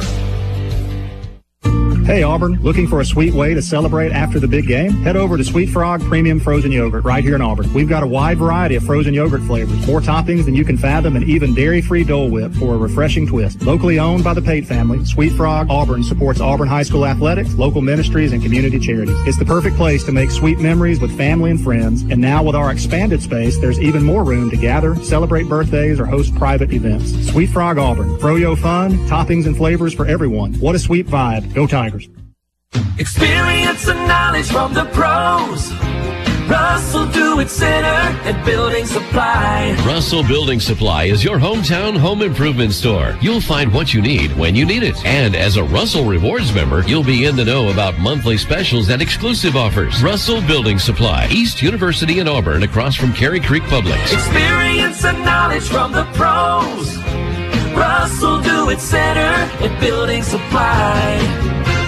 Hey Auburn, looking for a sweet way to celebrate after the big game? Head over to Sweet Frog Premium Frozen Yogurt right here in Auburn. We've got a wide variety of frozen yogurt flavors, more toppings than you can fathom, and even dairy-free Dole Whip for a refreshing twist. Locally owned by the Pate family, Sweet Frog Auburn supports Auburn High School athletics, local ministries, and community charities. It's the perfect place to make sweet memories with family and friends, and now with our expanded space, there's even more room to gather, celebrate birthdays, or host private events. Sweet Frog Auburn. Froyo fun, toppings and flavors for everyone. What a sweet vibe. Go Tigers. Experience and knowledge from the pros. Russell Do-It Center and Building Supply. Russell Building Supply is your hometown home improvement store. You'll find what you need when you need it. And as a Russell Rewards member, you'll be in the know about monthly specials and exclusive offers. Russell Building Supply, East University in Auburn, across from Cary Creek Publix. Experience and knowledge from the pros. Russell Do-It Center and Building Supply.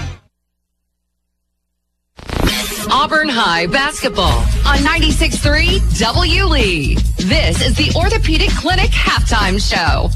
Auburn High basketball on ninety-six point three W Lee. This is the Orthopedic Clinic halftime show.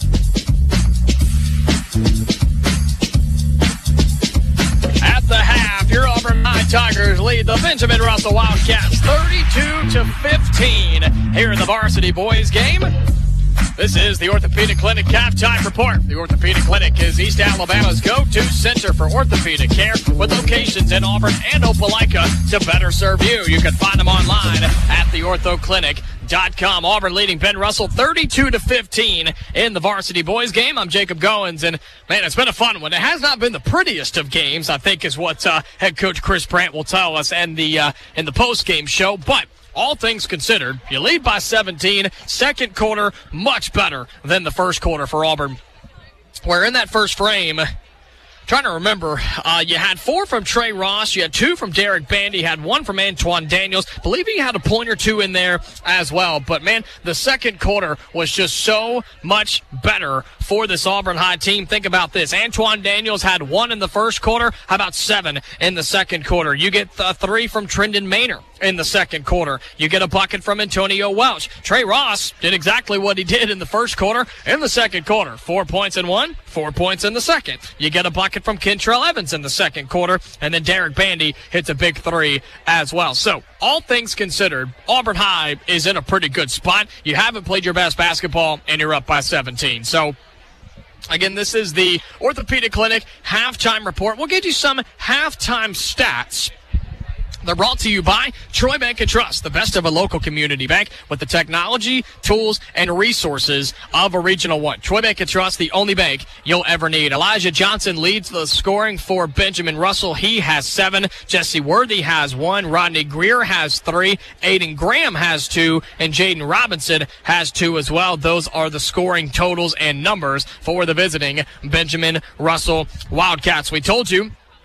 At the half, your Auburn High Tigers lead the Benjamin Russell Wildcats thirty-two to fifteen here in the varsity boys game. This is the Orthopedic Clinic halftime report. The Orthopedic Clinic is East Alabama's go-to center for orthopedic care with locations in Auburn and Opelika to better serve you. You can find them online at the ortho clinic dot com. Auburn leading Ben Russell thirty-two to fifteen in the varsity boys game. I'm Jacob Goins, and man, it's been a fun one. It has not been the prettiest of games, I think, is what uh, head coach Chris Brandt will tell us in the uh, in the post-game show, but all things considered, you lead by seventeen. Second quarter, much better than the first quarter for Auburn. Where in that first frame, trying to remember, uh, you had four from Trey Ross, you had two from Derek Bandy, you had one from Antoine Daniels. Believe he had a point or two in there as well. But, man, the second quarter was just so much better for this Auburn High team. Think about this. Antoine Daniels had one in the first quarter. How about seven in the second quarter? You get th- three from Trendon Maynor in the second quarter. You get a bucket from Antonio Welch. Trey Ross did exactly what he did in the first quarter in the second quarter. Four points in one, four points in the second. You get a bucket from Kentrell Evans in the second quarter, and then Derek Bandy hits a big three as well. So, all things considered, Auburn High is in a pretty good spot. You haven't played your best basketball, and you're up by seventeen. So, again, this is the Orthopedic Clinic halftime report. We'll get you some halftime stats. They're brought to you by Troy Bank and Trust, the best of a local community bank with the technology, tools, and resources of a Regional One. Troy Bank and Trust, the only bank you'll ever need. Elijah Johnson leads the scoring for Benjamin Russell. He has seven. Jesse Worthy has one. Rodney Greer has three. Aiden Graham has two. And Jaden Robinson has two as well. Those are the scoring totals and numbers for the visiting Benjamin Russell Wildcats. We told you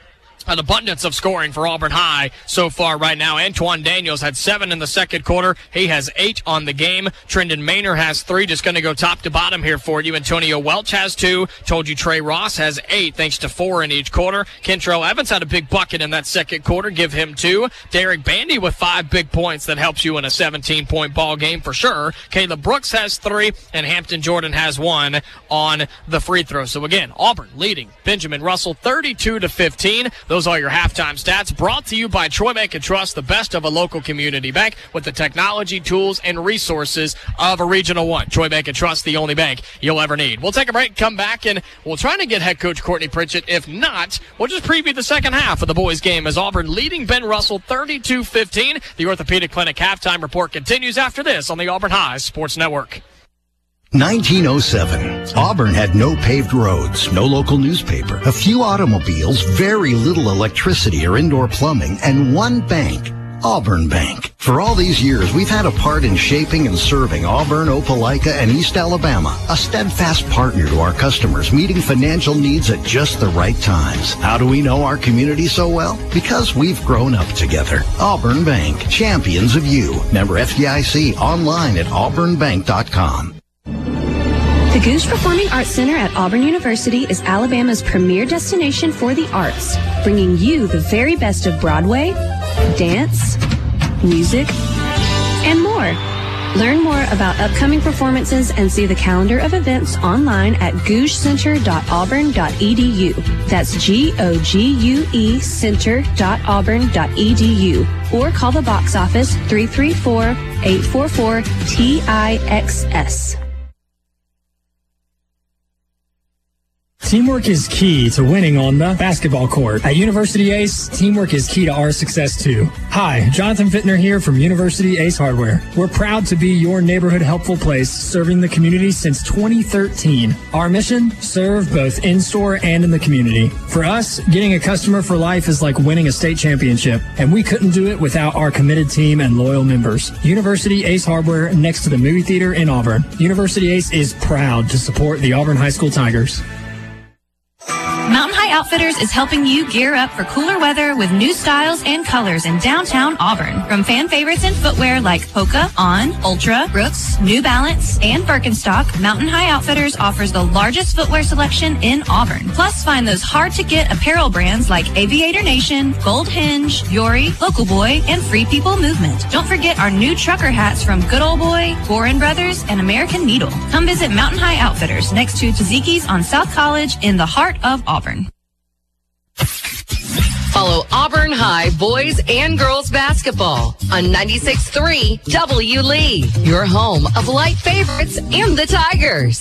an abundance of scoring for Auburn High so far right now. Antoine Daniels had seven in the second quarter. He has eight on the game. Trendon Maynor has three. Just going to go top to bottom here for you. Antonio Welch has two. Told you Trey Ross has eight, thanks to four in each quarter. Kentrell Evans had a big bucket in that second quarter. Give him two. Derek Bandy with five big points that helps you in a seventeen-point ball game for sure. Caleb Brooks has three, and Hampton Jordan has one on the free throw. So again, Auburn leading Benjamin Russell thirty-two to fifteen. Those are your halftime stats, brought to you by Troy Bank and Trust, the best of a local community bank with the technology, tools, and resources of a Regional One. Troy Bank and Trust, the only bank you'll ever need. We'll take a break, come back, and we'll try to get head coach Courtney Pritchett. If not, we'll just preview the second half of the boys' game as Auburn leading Ben Russell thirty-two fifteen. The Orthopedic Clinic halftime report continues after this on the Auburn High Sports Network. nineteen oh seven. Auburn had no paved roads, no local newspaper, a few automobiles, very little electricity or indoor plumbing, and one bank, Auburn Bank. For all these years, we've had a part in shaping and serving Auburn, Opelika, and East Alabama, a steadfast partner to our customers, meeting financial needs at just the right times. How do we know our community so well? Because we've grown up together. Auburn Bank, champions of you. Member F D I C, online at auburn bank dot com. The Goose Performing Arts Center at Auburn University is Alabama's premier destination for the arts, bringing you the very best of Broadway, dance, music, and more. Learn more about upcoming performances and see the calendar of events online at gogue center dot auburn dot e d u. That's G O G U E center dot auburn dot e d u. Or call the box office three three four, eight four four, T I X S. Teamwork is key to winning on the basketball court. At University Ace, teamwork is key to our success too. Hi, Jonathan Fittner here from University Ace Hardware. We're proud to be your neighborhood helpful place, serving the community since twenty thirteen. Our mission, serve both in-store and in the community. For us, getting a customer for life is like winning a state championship, and we couldn't do it without our committed team and loyal members. University Ace Hardware, next to the movie theater in Auburn. University Ace is proud to support the Auburn High School Tigers. Mountain High Outfitters is helping you gear up for cooler weather with new styles and colors in downtown Auburn. From fan favorites in footwear like Hoka, On, Ultra, Brooks, New Balance, and Birkenstock, Mountain High Outfitters offers the largest footwear selection in Auburn. Plus, find those hard-to-get apparel brands like Aviator Nation, Gold Hinge, Yori, Local Boy, and Free People Movement. Don't forget our new trucker hats from Good Old Boy, Gorin Brothers, and American Needle. Come visit Mountain High Outfitters next to Taziki's on South College in the heart of Auburn. Follow Auburn High boys and girls basketball on ninety-six point three W Lee, your home of light favorites and the Tigers.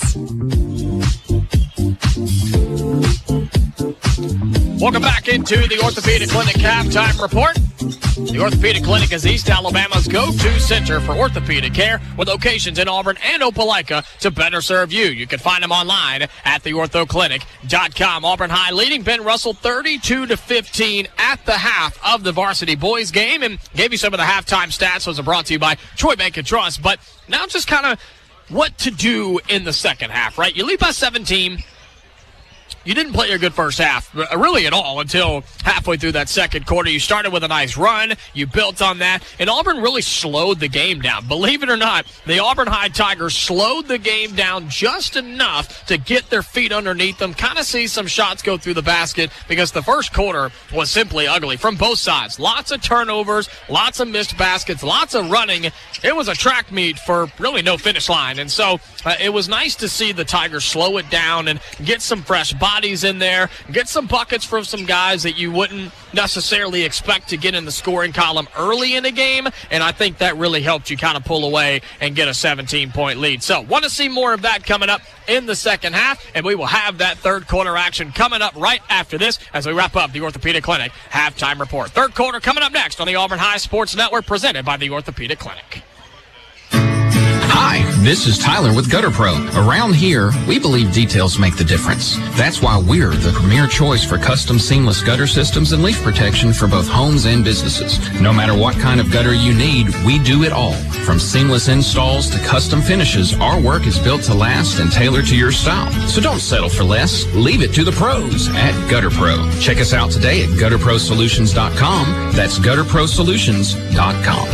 Welcome back into the Orthopedic Clinic halftime report. The Orthopedic Clinic is East Alabama's go-to center for orthopedic care with locations in Auburn and Opelika to better serve you. You can find them online at the ortho clinic dot com. Auburn High leading Ben Russell thirty-two to fifteen at the half of the varsity boys game, and gave you some of the halftime stats. Those are brought to you by Troy Bank and Trust. But now just kind of what to do in the second half, right? You lead by seventeen. You didn't play a good first half, really at all, until halfway through that second quarter. You started with a nice run. You built on that. And Auburn really slowed the game down. Believe it or not, the Auburn High Tigers slowed the game down just enough to get their feet underneath them, kind of see some shots go through the basket, because the first quarter was simply ugly from both sides. Lots of turnovers, lots of missed baskets, lots of running. It was a track meet for really no finish line. And so uh, it was nice to see the Tigers slow it down and get some fresh bodies in there, get some buckets from some guys that you wouldn't necessarily expect to get in the scoring column early in the game, and I think that really helped you kind of pull away and get a seventeen-point lead. So want to see more of that coming up in the second half, and we will have that third quarter action coming up right after this as we wrap up the Orthopedic Clinic halftime report. Third quarter coming up next on the Auburn High Sports Network, presented by the Orthopedic Clinic. Hi, this is Tyler with Gutter Pro. Around here, we believe details make the difference. That's why we're the premier choice for custom seamless gutter systems and leaf protection for both homes and businesses. No matter what kind of gutter you need, we do it all. From seamless installs to custom finishes, our work is built to last and tailored to your style. So don't settle for less. Leave it to the pros at Gutter Pro. Check us out today at gutter pro solutions dot com. That's gutter pro solutions dot com.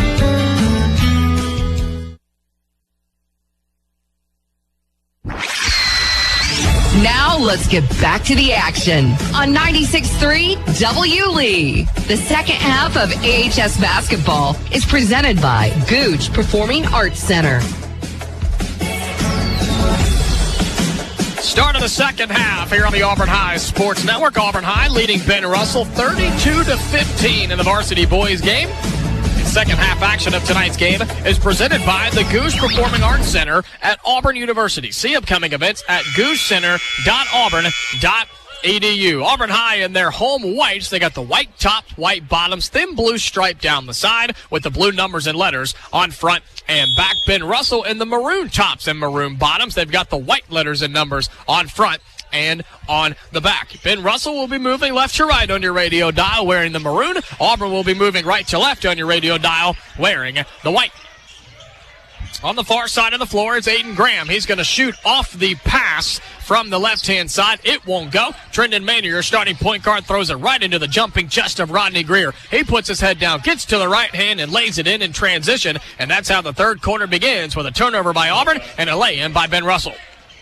Now let's get back to the action on ninety-six point three W Lee. The second half of A H S basketball is presented by Gooch Performing Arts Center. Start of the second half here on the Auburn High Sports Network. Auburn High leading Ben Russell thirty-two to fifteen in the varsity boys game. Second half action of tonight's game is presented by the Goose Performing Arts Center at Auburn University. See upcoming events at goose center dot auburn dot e d u. Auburn High in their home whites. They got the white tops, white bottoms, thin blue stripe down the side with the blue numbers and letters on front and back. Ben Russell in the maroon tops and maroon bottoms. They've got the white letters and numbers on front and on the back. Ben Russell will be moving left to right on your radio dial wearing the maroon. Auburn will be moving right to left on your radio dial wearing the white. On the far side of the floor is Aiden Graham. He's going to shoot off the pass from the left-hand side. It won't go. Trendon Maynard, your starting point guard, throws it right into the jumping chest of Rodney Greer. He puts his head down, gets to the right hand, and lays it in in transition. And that's how the third quarter begins, with a turnover by Auburn and a lay-in by Ben Russell.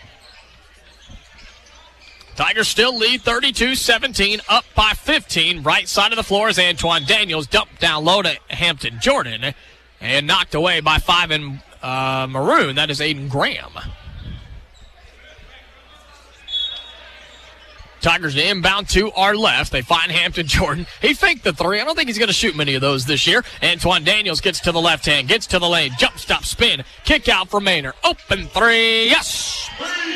Tigers still lead thirty-two seventeen, up by fifteen. Right side of the floor is Antoine Daniels, dumped down low to Hampton Jordan, and knocked away by five in uh, maroon. That is Aiden Graham. Tigers inbound to our left. They find Hampton Jordan. He faked the three. I don't think he's going to shoot many of those this year. Antoine Daniels gets to the left hand, gets to the lane, jump stop, spin, kick out for Maynard. Open three, yes!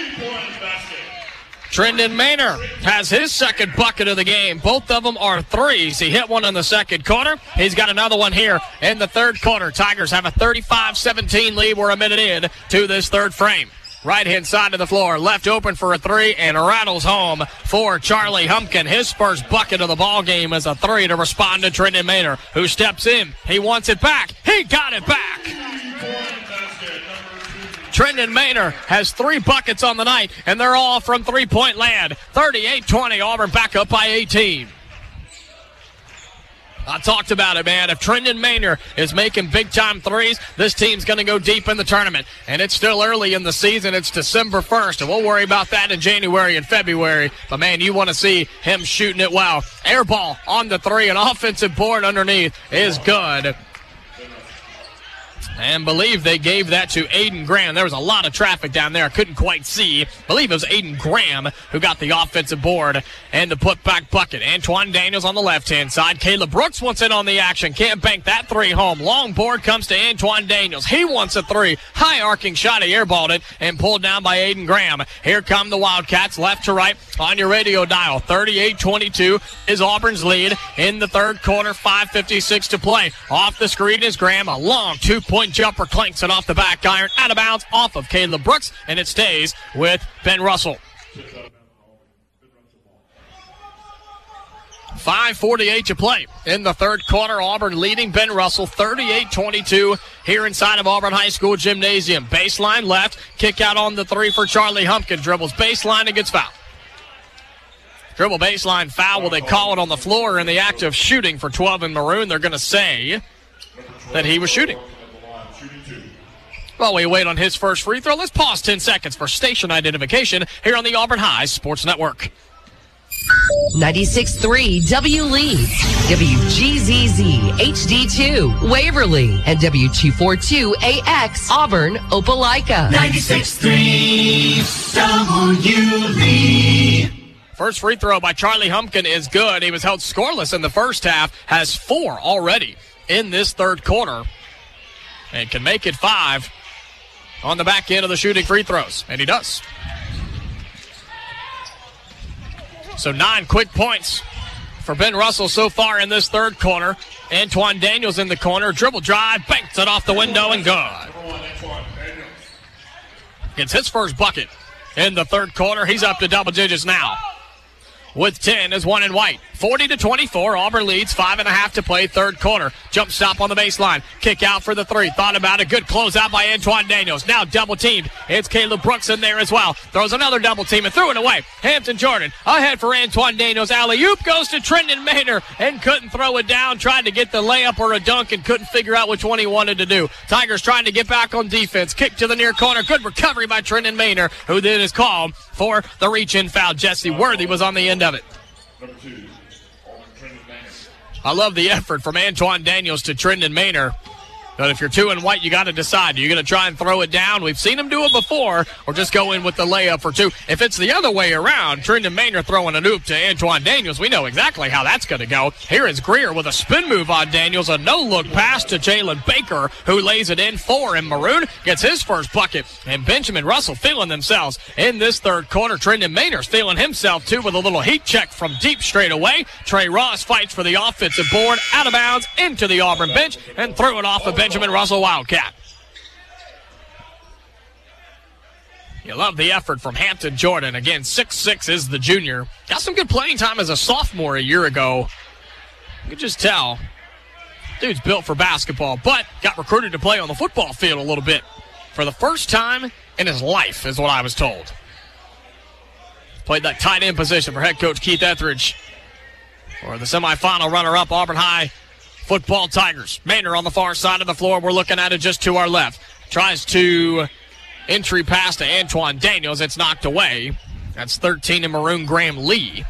Trendon Maynard has his second bucket of the game. Both of them are threes. He hit one in the second quarter. He's got another one here in the third quarter. Tigers have a thirty-five seventeen lead. We're a minute in to this third frame. Right-hand side of the floor, left open for a three, and rattles home for Charlie Humpkin. His first bucket of the ball game is a three to respond to Trendon Maynard, who steps in. He wants it back. He got it back. Trendon Maynard has three buckets on the night, and they're all from three-point land. thirty-eight twenty, Auburn back up by eighteen. I talked about it, man. If Trendon Maynard is making big-time threes, this team's going to go deep in the tournament. And it's still early in the season. It's December first, and we'll worry about that in January and February. But, man, you want to see him shooting it well. Air ball on the three, an offensive board underneath is good. And believe they gave that to Aiden Graham. There was a lot of traffic down there. I couldn't quite see. Believe it was Aiden Graham who got the offensive board and the put-back bucket. Antoine Daniels on the left-hand side. Caleb Brooks wants in on the action. Can't bank that three home. Long board comes to Antoine Daniels. He wants a three. High arcing shot. He airballed it and pulled down by Aiden Graham. Here come the Wildcats left to right on your radio dial. thirty-eight twenty-two is Auburn's lead in the third quarter. five fifty-six to play. Off the screen is Graham. A long two-point jumper clanks it off the back iron, out of bounds, off of Caleb Brooks, and it stays with Ben Russell. five forty-eight to play in the third quarter. Auburn leading Ben Russell thirty-eight twenty-two here inside of Auburn High School Gymnasium. Baseline left, kick out on the three for Charlie Humpkin. Dribbles baseline and gets fouled. Dribble baseline foul. Will they call it on the floor in the act of shooting for twelve in maroon? They're going to say that he was shooting. While we wait on his first free throw, let's pause ten seconds for station identification here on the Auburn High Sports Network. ninety-six point three W Lee, W G Z Z H D two Waverly, and W two forty-two A X Auburn Opelika. ninety-six point three W Lee. First free throw by Charlie Humpkin is good. He was held scoreless in the first half, has four already in this third quarter, and can make it five on the back end of the shooting free throws, and he does. So nine quick points for Ben Russell so far in this third quarter. Antoine Daniels in the corner, dribble drive, banks it off the window and good. gets his first bucket in the third quarter. He's up to double digits now with ten as one in white. forty to twenty-four. Auburn leads. Five and a half to play. Third quarter. Jump stop on the baseline. Kick out for the three. Thought about a good closeout by Antoine Daniels. Now double teamed. It's Caleb Brooks in there as well. Throws another double team and threw it away. Hampton Jordan ahead for Antoine Daniels. Alley-oop goes to Trendon Maynor and couldn't throw it down. Tried to get the layup or a dunk and couldn't figure out which one he wanted to do. Tigers trying to get back on defense. Kick to the near corner. Good recovery by Trendon Maynor, who then is called for the reach-in foul. Jesse Worthy was on the end of it. Number two, Trendon Maynor. I love the effort from Antoine Daniels to Trendon Maynor. But if you're two and white, you got to decide. Are you going to try and throw it down? We've seen him do it before, or just go in with the layup for two. If it's the other way around, Trendon Maynor throwing an oop to Antoine Daniels, we know exactly how that's going to go. Here is Greer with a spin move on Daniels, a no-look pass to Jalen Baker, who lays it in. Four in maroon, gets his first bucket. And Benjamin Russell feeling themselves in this third quarter. Trendon Maynor's feeling himself, too, with a little heat check from deep straight away. Trey Ross fights for the offensive board, out of bounds, into the Auburn bench, and threw it off of Benjamin Russell Wildcat. You love the effort from Hampton Jordan. Again, six six is the junior. Got some good playing time as a sophomore a year ago. You can just tell. Dude's built for basketball, but got recruited to play on the football field a little bit for the first time in his life, is what I was told. Played that tight end position for head coach Keith Etheridge. For the semifinal runner-up, Auburn High football Tigers. Maynor on the far side of the floor. We're looking at it just to our left. Tries to entry pass to Antoine Daniels. It's knocked away. That's thirteen in maroon, Graham Lee.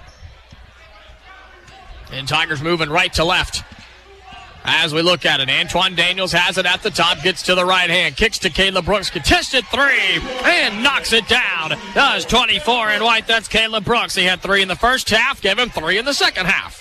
And Tigers moving right to left. As we look at it, Antoine Daniels has it at the top, gets to the right hand, kicks to Caleb Brooks, contested three, and knocks it down. Does twenty-four in white. That's Caleb Brooks. He had three in the first half, gave him three in the second half.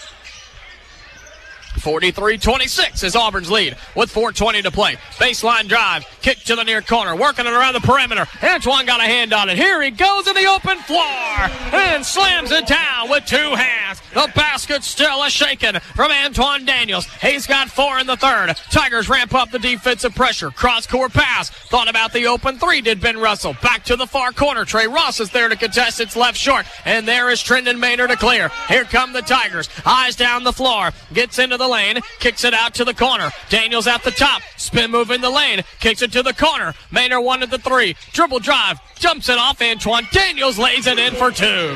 forty-three twenty-six is Auburn's lead with four twenty to play. Baseline drive, kick to the near corner, working it around the perimeter. Antoine got a hand on it. Here he goes in the open floor and slams it down with two hands. The basket still a shaking from Antoine Daniels. He's got four in the third. Tigers ramp up the defensive pressure. Cross-court pass. Thought about the open three, did Ben Russell. Back to the far corner. Trey Ross is there to contest. It's left short. And there is Trendon Maynor to clear. Here come the Tigers. Eyes down the floor. Gets into the lane. Kicks it out to the corner. Daniels at the top. Spin move in the lane. Kicks it to the corner. Maynor wanted the three. Dribble drive. Jumps it off. Antoine Daniels lays it in for two.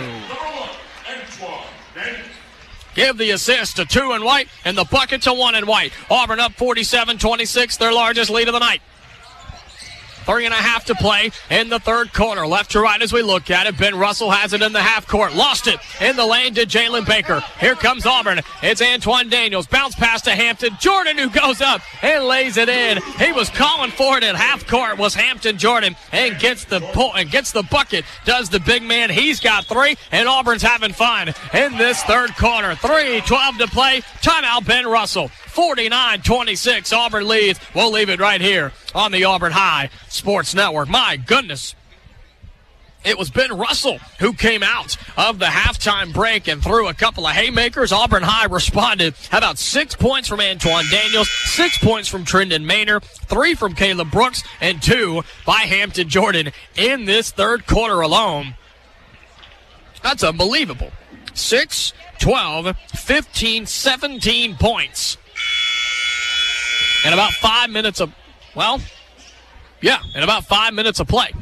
Give the assist to two in white and the bucket to one in white. Auburn up forty-seven twenty-six, their largest lead of the night. Three and a half to play in the third quarter. Left to right as we look at it. Ben Russell has it in the half court. Lost it in the lane to Jalen Baker. Here comes Auburn. It's Antoine Daniels. Bounce pass to Hampton Jordan, who goes up and lays it in. He was calling for it at half court. Was Hampton Jordan and gets the pull and gets the bucket. Does the big man. He's got three, and Auburn's having fun in this third quarter. three twelve to play. Timeout, Ben Russell. forty-nine twenty-six, Auburn leads. We'll leave it right here on the Auburn High Sports Network. My goodness. It was Ben Russell who came out of the halftime break and threw a couple of haymakers. Auburn High responded. How about six points from Antoine Daniels, six points from Trendon Maynor, three from Caleb Brooks, and two by Hampton Jordan in this third quarter alone. That's unbelievable. six, twelve, fifteen, seventeen points. In about five minutes of, well, yeah, in about five minutes of play.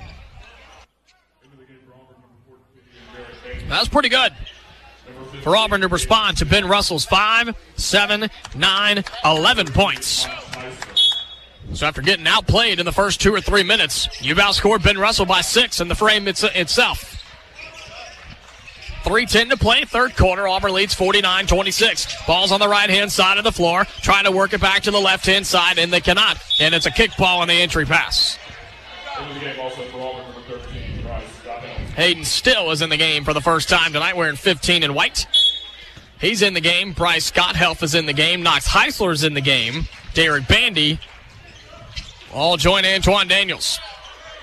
That's pretty good for Auburn to respond to Ben Russell's five, seven, nine, eleven points. So after getting outplayed in the first two or three minutes, you've outscored Ben Russell by six in the frame it's, itself. three ten to play, third quarter. Auburn leads forty-nine twenty-six. Ball's on the right-hand side of the floor, trying to work it back to the left-hand side, and they cannot. And it's a kick ball on the entry pass. Hayden Still is in the game for the first time tonight, wearing fifteen in white. He's in the game. Bryce Scott Helf is in the game. Knox Heisler's in the game. Derek Bandy. All join Antoine Daniels.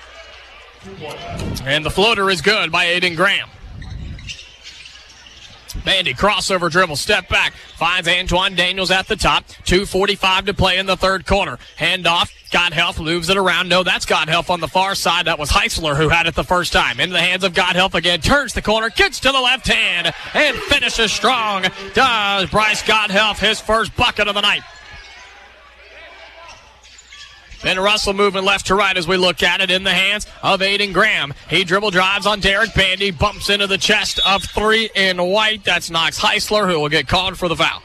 And the floater is good by Aiden Graham. Bandy crossover dribble, step back, finds Antoine Daniels at the top. two forty-five to play in the third quarter. Handoff, Godhelf moves it around. No, that's Godhelf on the far side. That was Heisler who had it the first time. Into the hands of Godhelf again, turns the corner, gets to the left hand, and finishes strong. Does Bryce Godhelf his first bucket of the night. Ben Russell moving left to right as we look at it in the hands of Aiden Graham. He dribble drives on Derek Bandy, bumps into the chest of three in white. That's Knox Heisler, who will get called for the foul.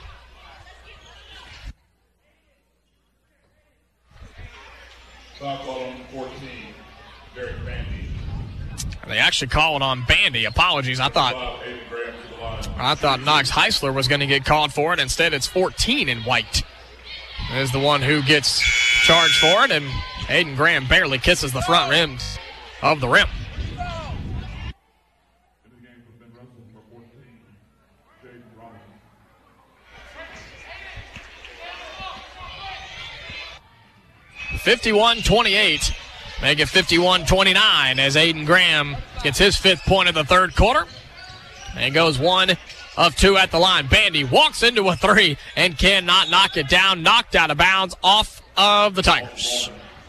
Foul call on fourteen, Derek Bandy. They actually call it on Bandy. Apologies. I thought I thought Knox Heisler was going to get called for it. Instead, it's fourteen in white. Is the one who gets charged for it, and Aiden Graham barely kisses the front rims of the rim. fifty-one twenty-eight. Make it fifty-one twenty-nine as Aiden Graham gets his fifth point of the third quarter. And goes one of two at the line. Bandy walks into a three and cannot knock it down. Knocked out of bounds off of the Tigers.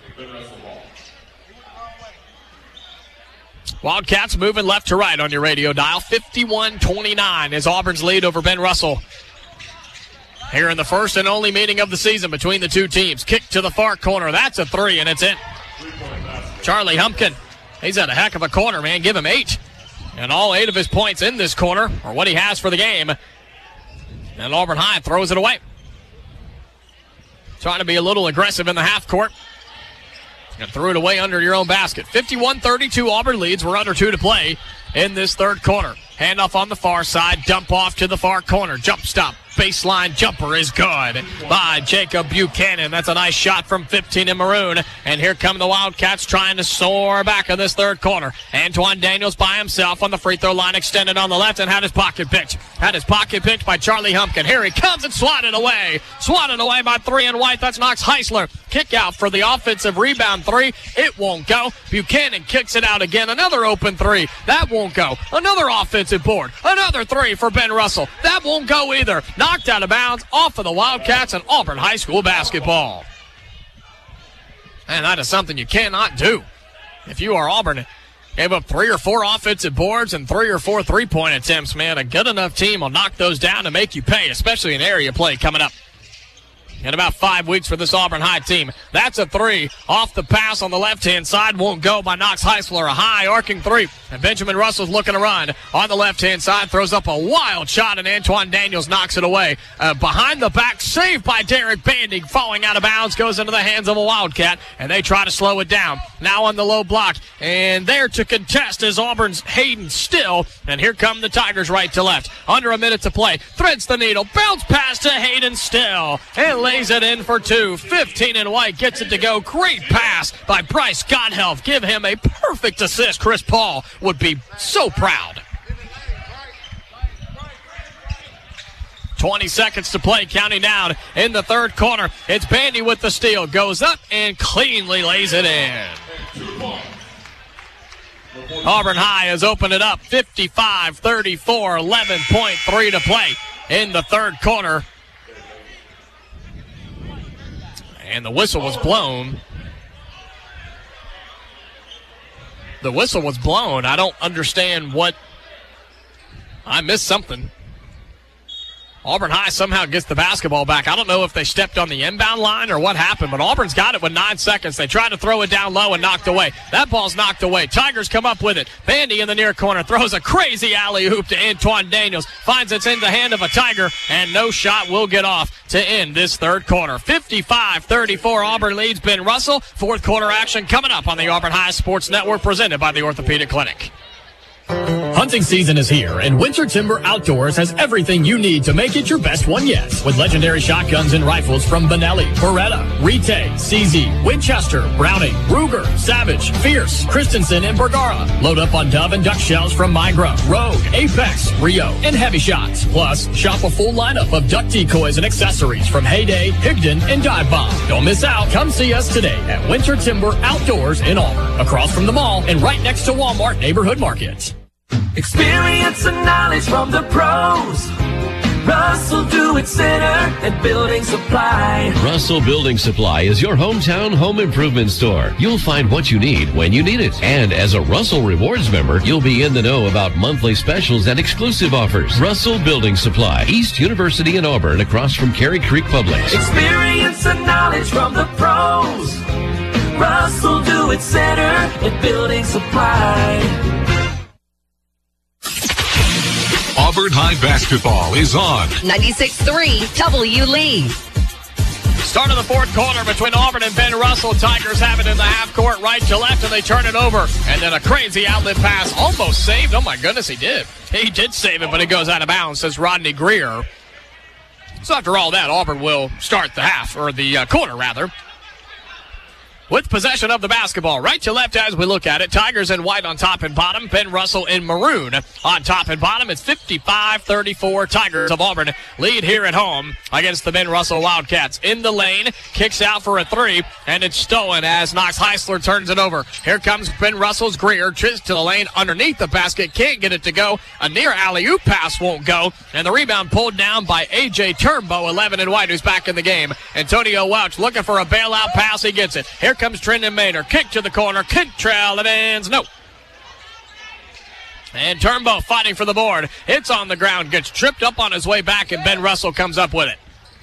Wildcats moving left to right on your radio dial. fifty-one twenty-nine is Auburn's lead over Ben Russell. Here in the first and only meeting of the season between the two teams. Kick to the far corner. That's a three, and it's in. Charlie Humpkin, he's had a heck of a corner, man. Give him eight. And all eight of his points in this corner are what he has for the game. And Auburn High throws it away. Trying to be a little aggressive in the half court. And threw it away under your own basket. fifty-one thirty-two Auburn leads. We're under two to play in this third quarter. Handoff on the far side. Dump off to the far corner. Jump stop. Baseline jumper is good by Jacob Buchanan. That's a nice shot from fifteen in maroon. And here come the Wildcats trying to soar back in this third quarter. Antoine Daniels by himself on the free throw line, extended on the left, and had his pocket picked. Had his pocket picked by Charlie Humpkin. Here he comes and swatted away. Swatted away by three in white. That's Knox Heisler. Kick out for the offensive rebound three. It won't go. Buchanan kicks it out again. Another open three. That won't go. Another offensive board. Another three for Ben Russell. That won't go either. Knocked out of bounds off of the Wildcats and Auburn High School basketball. And that is something you cannot do. If you are Auburn, gave up three or four offensive boards and three or four three-point attempts, man, a good enough team will knock those down to make you pay, especially in area play coming up in about five weeks for this Auburn High team. That's a three off the pass on the left-hand side. Won't go by Knox Heisler. A high arcing three. And Benjamin Russell's looking to run on the left-hand side. Throws up a wild shot, and Antoine Daniels knocks it away. Uh, behind the back, saved by Derek Bandy. Falling out of bounds, goes into the hands of a Wildcat, and they try to slow it down. Now on the low block, and there to contest is Auburn's Hayden Still. And here come the Tigers right to left. Under a minute to play. Threads the needle. Bounce pass to Hayden Still. And lays it in for two. fifteen in white gets it to go. Great pass by Bryce Godhelf. Give him a perfect assist. Chris Paul would be so proud. twenty seconds to play, counting down in the third quarter. It's Bandy with the steal. Goes up and cleanly lays it in. Auburn High has opened it up. fifty-five thirty-four, eleven point three to play in the third quarter. And the whistle was blown. The whistle was blown. I don't understand what. I missed something. Auburn High somehow gets the basketball back. I don't know if they stepped on the inbound line or what happened, but Auburn's got it with nine seconds. They tried to throw it down low and knocked away. That ball's knocked away. Tigers come up with it. Bandy in the near corner throws a crazy alley-oop to Antoine Daniels. Finds it's in the hand of a Tiger, and no shot will get off to end this third quarter. fifty-five thirty-four, Auburn leads Ben Russell. Fourth quarter action coming up on the Auburn High Sports Network, presented by the Orthopedic Clinic. Hunting season is here, and Winter Timber Outdoors has everything you need to make it your best one yet. With legendary shotguns and rifles from Benelli, Beretta, Rite, C Z, Winchester, Browning, Ruger, Savage, Fierce, Christensen, and Bergara. Load up on dove and duck shells from Migra, Rogue, Apex, Rio, and Heavy Shots. Plus, shop a full lineup of duck decoys and accessories from Heyday, Higdon, and Dive Bomb. Don't miss out. Come see us today at Winter Timber Outdoors in Auburn, across from the mall and right next to Walmart Neighborhood Market. Experience and knowledge from the pros. Russell Do-It Center and Building Supply. Russell Building Supply is your hometown home improvement store. You'll find what you need when you need it. And as a Russell Rewards member, you'll be in the know about monthly specials and exclusive offers. Russell Building Supply, East University in Auburn, across from Cary Creek Publix. Experience and knowledge from the pros. Russell Do-It Center and Building Supply. Auburn High basketball is on. ninety-six three W Lee. Start of the fourth quarter between Auburn and Ben Russell. Tigers have it in the half court, right to left, and they turn it over. And then a crazy outlet pass, almost saved. Oh, my goodness, he did. He did save it, but it goes out of bounds, says Rodney Greer. So after all that, Auburn will start the half, or the uh, quarter, rather, with possession of the basketball. Right to left as we look at it. Tigers in white on top and bottom. Ben Russell in maroon on top and bottom. It's fifty-five thirty-four. Tigers of Auburn lead here at home against the Ben Russell Wildcats. In the lane, kicks out for a three, and it's stolen as Knox Heisler turns it over. Here comes Ben Russell's Greer. Trips to the lane underneath the basket. Can't get it to go. A near alley-oop pass won't go. And the rebound pulled down by A J Turnbow, eleven and white, who's back in the game. Antonio Welch looking for a bailout pass. He gets it. Here comes Trendon Maynor. Kick to the corner. Kentrell. It ends. No. And Turnbow fighting for the board. It's on the ground. Gets tripped up on his way back, and Ben Russell comes up with it.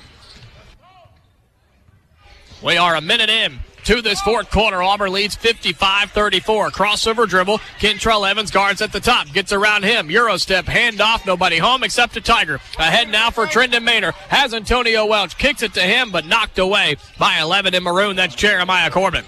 We are a minute in to this fourth quarter. Auburn leads fifty-five thirty-four. Crossover dribble. Kentrell Evans guards at the top. Gets around him. Eurostep. Handoff. Nobody home except a Tiger. Ahead now for Trendon Maynor. Has Antonio Welch. Kicks it to him, but knocked away by eleven in maroon. That's Jeremiah Corbin.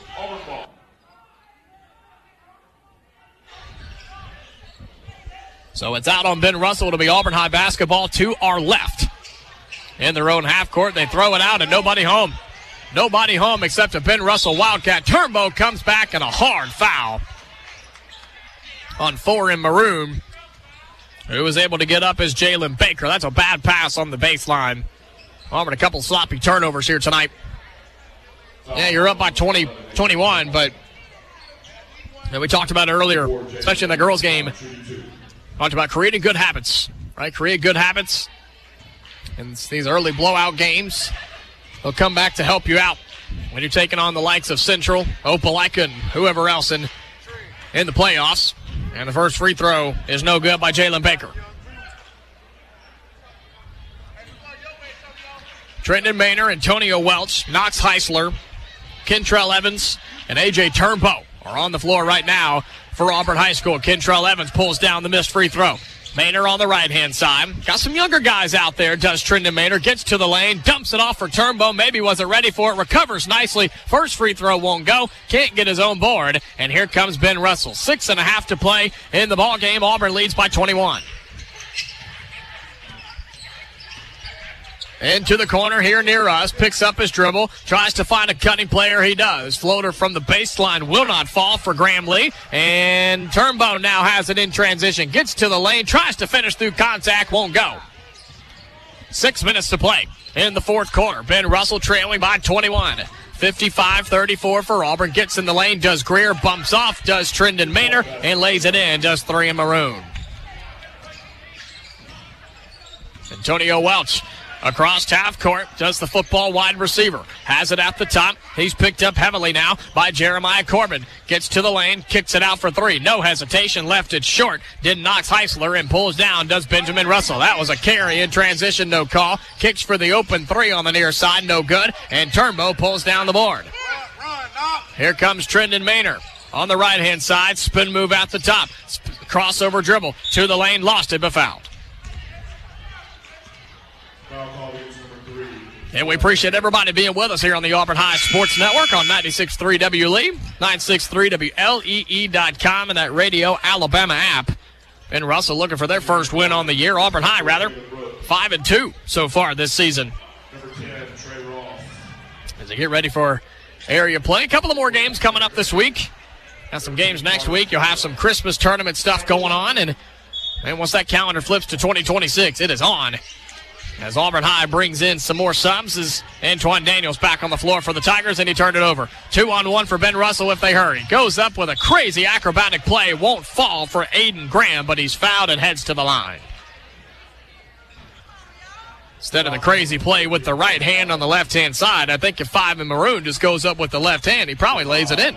So it's out on Ben Russell. It'll be Auburn High basketball to our left. In their own half court, they throw it out and nobody home. Nobody home except a Ben Russell Wildcat. Turnbow comes back and a hard foul on four in maroon. Who was able to get up is Jalen Baker. That's a bad pass on the baseline. Auburn a couple sloppy turnovers here tonight. Yeah, you're up by twenty, twenty-one, but you know, we talked about it earlier, especially in the girls' game. Talked about creating good habits, right? Create good habits. And these early blowout games, they'll come back to help you out when you're taking on the likes of Central, Opelika, and whoever else in, in the playoffs. And the first free throw is no good by Jalen Baker. Trendon Maynor, Antonio Welch, Knox Heisler, Kentrell Evans, and A J Turnbow are on the floor right now for Auburn High School. Kentrell Evans pulls down the missed free throw. Maynor on the right-hand side. Got some younger guys out there, does Trendon Maynor. Gets to the lane, dumps it off for Turnbow. Maybe wasn't ready for it. Recovers nicely. First free throw won't go. Can't get his own board. And here comes Ben Russell. Six and a half to play in the ball game. Auburn leads by twenty-one. Into the corner here near us. Picks up his dribble. Tries to find a cutting player. He does. Floater from the baseline will not fall for Graham Lee. And Turnbow now has it in transition. Gets to the lane. Tries to finish through contact. Won't go. Six minutes to play in the fourth quarter. Ben Russell trailing by twenty-one. fifty-five thirty-four for Auburn. Gets in the lane. Does Greer. Bumps off. Does Trendon Maynor. And lays it in. Does three in maroon. Antonio Welch across half court, does the football wide receiver. Has it at the top. He's picked up heavily now by Jeremiah Corbin. Gets to the lane, kicks it out for three. No hesitation, left it short. Did Knox Heisler and pulls down, does Benjamin Russell. That was a carry in transition, no call. Kicks for the open three on the near side, no good. And Turnbow pulls down the board. Here comes Trendon Maynor on the right-hand side. Spin move at the top. Crossover dribble to the lane, lost it, but fouled. And we appreciate everybody being with us here on the Auburn High Sports Network on ninety-six point three W L E, nine sixty-three W L E E dot com, and that Radio Alabama app. Ben Russell looking for their first win on the year. Auburn High, rather. Five and two so far this season. As they get ready for area play. A couple of more games coming up this week. Got some games next week. You'll have some Christmas tournament stuff going on. And, and once that calendar flips to twenty twenty-six, it is on. As Auburn High brings in some more subs, is Antoine Daniels back on the floor for the Tigers, and he turned it over. Two on one for Ben Russell if they hurry. Goes up with a crazy acrobatic play. Won't fall for Aiden Graham, but he's fouled and heads to the line. Instead of the crazy play with the right hand on the left-hand side, I think if five in maroon just goes up with the left hand, he probably lays it in.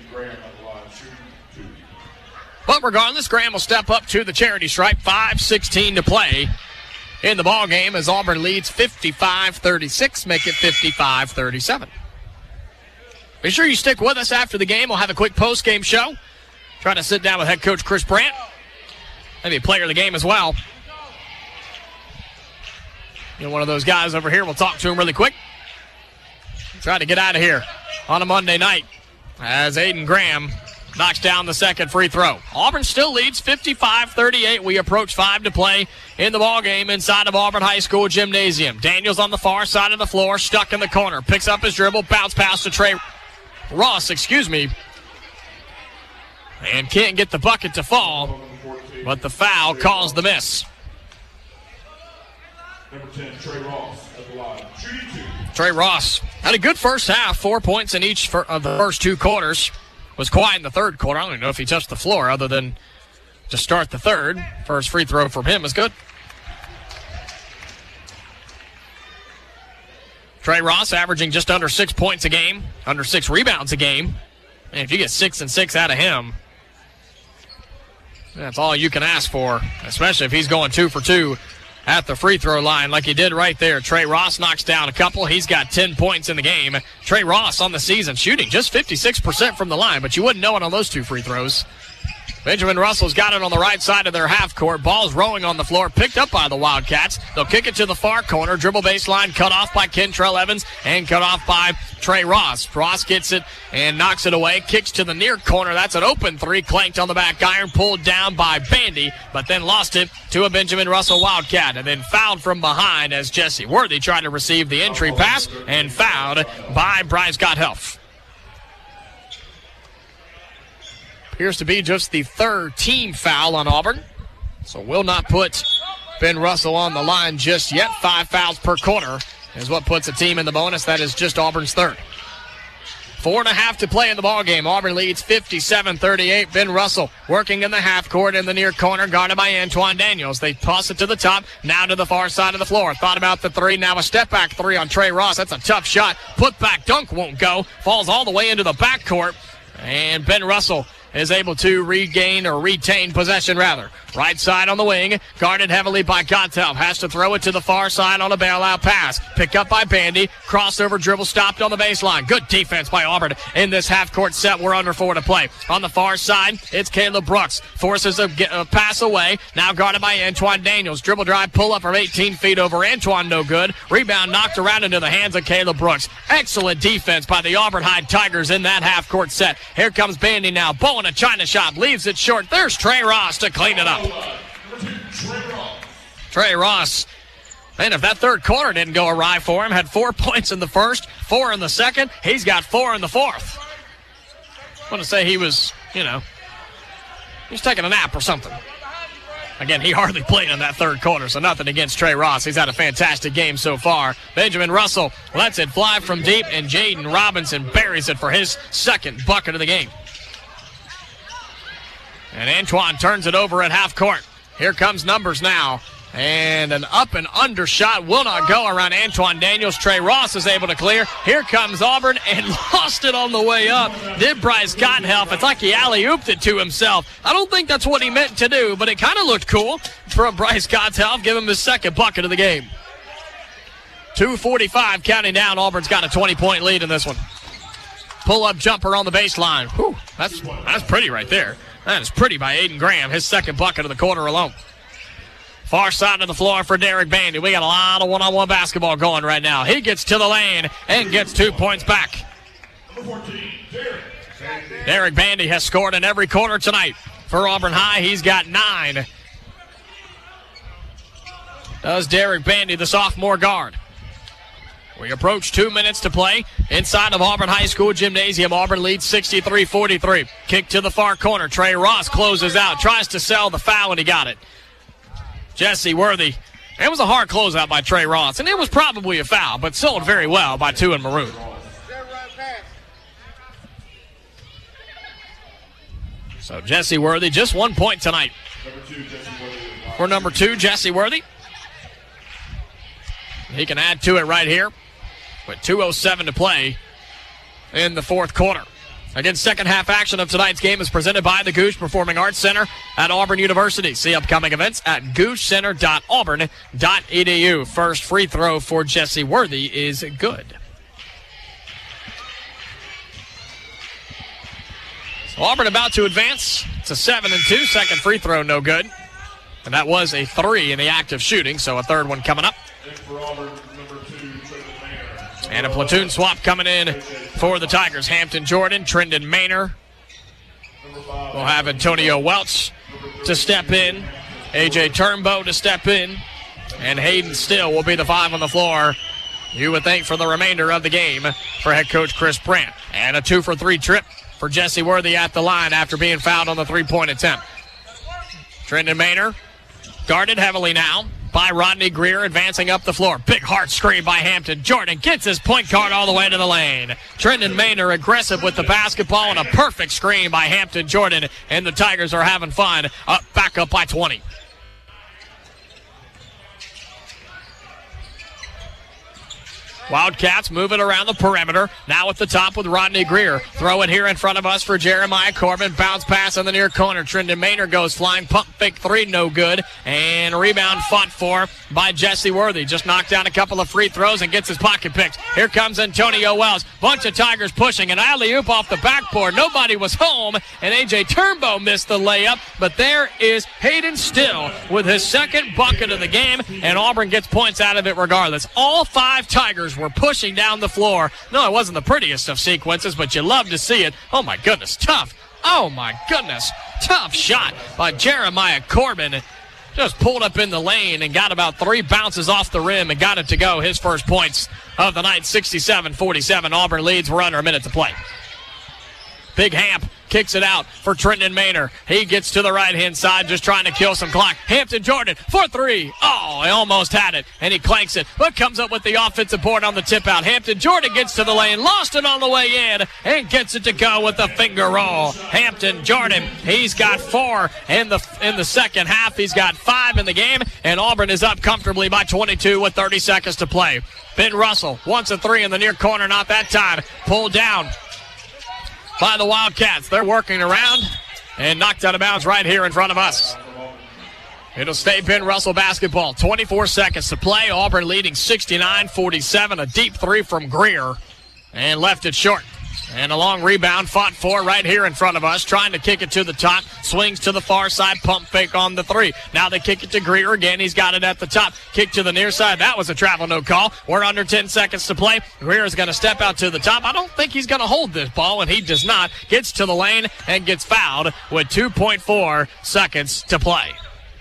But regardless, Graham will step up to the charity stripe. five sixteen to play in the ball game as Auburn leads fifty-five thirty-six, make it fifty-five thirty-seven. Be sure you stick with us after the game. We'll have a quick post-game show. Trying to sit down with head coach Chris Brandt. Maybe a player of the game as well. You know, one of those guys over here. We'll talk to him really quick. Try to get out of here on a Monday night as Aiden Graham knocks down the second free throw. Auburn still leads fifty-five thirty-eight. We approach five to play in the ball game inside of Auburn High School Gymnasium. Daniels on the far side of the floor, stuck in the corner. Picks up his dribble, bounce pass to Trey Ross, excuse me. And can't get the bucket to fall, but the foul caused the miss. Number ten, Trey Ross at the line. Shooting two. Trey Ross had a good first half, four points in each for, of the first two quarters. Was quiet in the third quarter. I don't even know if he touched the floor other than to start the third. First free throw from him is good. Trey Ross averaging just under six points a game, under six rebounds a game. And if you get six and six out of him, that's all you can ask for, especially if he's going two for two at the free throw line like he did right there. Trey Ross knocks down a couple. He's got ten points in the game. Trey Ross on the season shooting just fifty-six percent from the line, but you wouldn't know it on those two free throws. Benjamin Russell's got it on the right side of their half court. Ball's rolling on the floor, picked up by the Wildcats. They'll kick it to the far corner. Dribble baseline, cut off by Kentrell Evans and cut off by Trey Ross. Ross gets it and knocks it away. Kicks to the near corner. That's an open three. Clanked on the back iron, pulled down by Bandy, but then lost it to a Benjamin Russell Wildcat. And then fouled from behind as Jesse Worthy tried to receive the entry pass and fouled by Bryce Gotthelf. Appears to be just the third team foul on Auburn. So will not put Ben Russell on the line just yet. Five fouls per quarter is what puts a team in the bonus. That is just Auburn's third. Four and a half to play in the ball game. Auburn leads fifty-seven thirty-eight. Ben Russell working in the half court in the near corner, guarded by Antoine Daniels. They toss it to the top, now to the far side of the floor. Thought about the three, now a step back three on Trey Ross. That's a tough shot. Put back dunk won't go. Falls all the way into the backcourt. And Ben Russell is able to regain or retain possession, rather. Right side on the wing, guarded heavily by Gotthelf. Has to throw it to the far side on a bailout pass. Picked up by Bandy. Crossover dribble stopped on the baseline. Good defense by Auburn in this half-court set. We're under four to play. On the far side, it's Caleb Brooks. Forces a, a pass away. Now guarded by Antoine Daniels. Dribble drive, pull up from eighteen feet over Antoine, no good. Rebound knocked around into the hands of Caleb Brooks. Excellent defense by the Auburn High Tigers in that half-court set. Here comes Bandy now. Ball in a China shop. Leaves it short. There's Trey Ross to clean it up. Trey Ross, man, if that third quarter didn't go awry for him, had four points in the first, four in the second. He's got four in the fourth. I want to say he was, you know, he was taking a nap or something. Again, he hardly played in that third quarter, so nothing against Trey Ross. He's had a fantastic game so far. Benjamin Russell lets it fly from deep, and Jaden Robinson buries it for his second bucket of the game. And Antoine turns it over at half court. Here comes numbers now. And an up and under shot will not go around Antoine Daniels. Trey Ross is able to clear. Here comes Auburn and lost it on the way up. Did Bryce Gotthelf. It's like he alley-ooped it to himself. I don't think that's what he meant to do, but it kind of looked cool from Bryce Gotthelf. Give him his second bucket of the game. two forty-five counting down. Auburn's got a twenty-point lead in this one. Pull-up jumper on the baseline. Whew, that's, that's pretty right there. That is pretty by Aiden Graham, his second bucket of the quarter alone. Far side of the floor for Derek Bandy. We got a lot of one-on-one basketball going right now. He gets to the lane and gets two points back. Derek Bandy has scored in every quarter tonight for Auburn High. He's got nine. Does Derek Bandy, the sophomore guard. We approach two minutes to play inside of Auburn High School Gymnasium. Auburn leads sixty-three forty-three. Kick to the far corner. Trey Ross closes out. Tries to sell the foul, and he got it. Jesse Worthy It was a hard closeout by Trey Ross, and it was probably a foul, but sold very well by two in maroon. So Jesse Worthy, just one point tonight. For number two, Jesse Worthy. He can add to it right here with two oh seven to play in the fourth quarter. Again, second half action of tonight's game is presented by the Gooch Performing Arts Center at Auburn University. See upcoming events at gooch center dot auburn dot e d u. First free throw for Jesse Worthy is good. So Auburn about to advance. It's a seven and two. Second free throw, no good. And that was a three in the act of shooting, so a third one coming up. And a platoon swap coming in for the Tigers. Hampton Jordan, Trendon Maynor. We'll have Antonio Welch to step in. A J Turnbow to step in. And Hayden Still will be the five on the floor, you would think, for the remainder of the game for head coach Chris Brandt. And a two for three trip for Jesse Worthy at the line after being fouled on the three-point attempt. Trendon Maynor guarded heavily now by Rodney Greer, advancing up the floor. Big hard screen by Hampton. Jordan gets his point guard all the way to the lane. Trendon Maynor aggressive with the basketball, and a perfect screen by Hampton Jordan, and the Tigers are having fun. Up, back up by twenty. Wildcats move it around the perimeter. Now at the top with Rodney Greer. Throw it here in front of us for Jeremiah Corbin. Bounce pass in the near corner. Trendon Maynor goes flying. Pump fake three, no good. And rebound fought for by Jesse Worthy. Just knocked down a couple of free throws and gets his pocket picked. Here comes Antonio Wells. Bunch of Tigers pushing. An alley-oop off the backboard. Nobody was home. And A J Turnbow missed the layup. But there is Hayden Still with his second bucket of the game. And Auburn gets points out of it regardless. All five Tigers were pushing down the floor. No, it wasn't the prettiest of sequences, but you love to see it. Oh, my goodness, tough. Oh, my goodness, tough shot by Jeremiah Corbin. Just pulled up in the lane and got about three bounces off the rim and got it to go. His first points of the night, sixty-seven forty-seven. Auburn leads. We're under a minute to play. Big Hamp kicks it out for Trendon Maynor. He gets to the right-hand side, just trying to kill some clock. Hampton Jordan for three. Oh, he almost had it, and he clanks it, but comes up with the offensive board on the tip-out. Hampton Jordan gets to the lane, lost it on the way in, and gets it to go with the finger roll. Hampton Jordan, he's got four in the in the second half. He's got five in the game, and Auburn is up comfortably by twenty-two with thirty seconds to play. Ben Russell wants a three in the near corner, not that time. Pulled down by the Wildcats. They're working around and knocked out of bounds right here in front of us. It'll stay Ben Russell basketball. twenty-four seconds to play. Auburn leading sixty-nine forty-seven. A deep three from Greer and left it short. And a long rebound fought for right here in front of us, trying to kick it to the top. Swings to the far side, pump fake on the three. Now they kick it to Greer again. He's got it at the top. Kick to the near side. That was a travel no call. We're under ten seconds to play. Greer is going to step out to the top. I don't think he's going to hold this ball, and he does not. Gets to the lane and gets fouled with two point four seconds to play.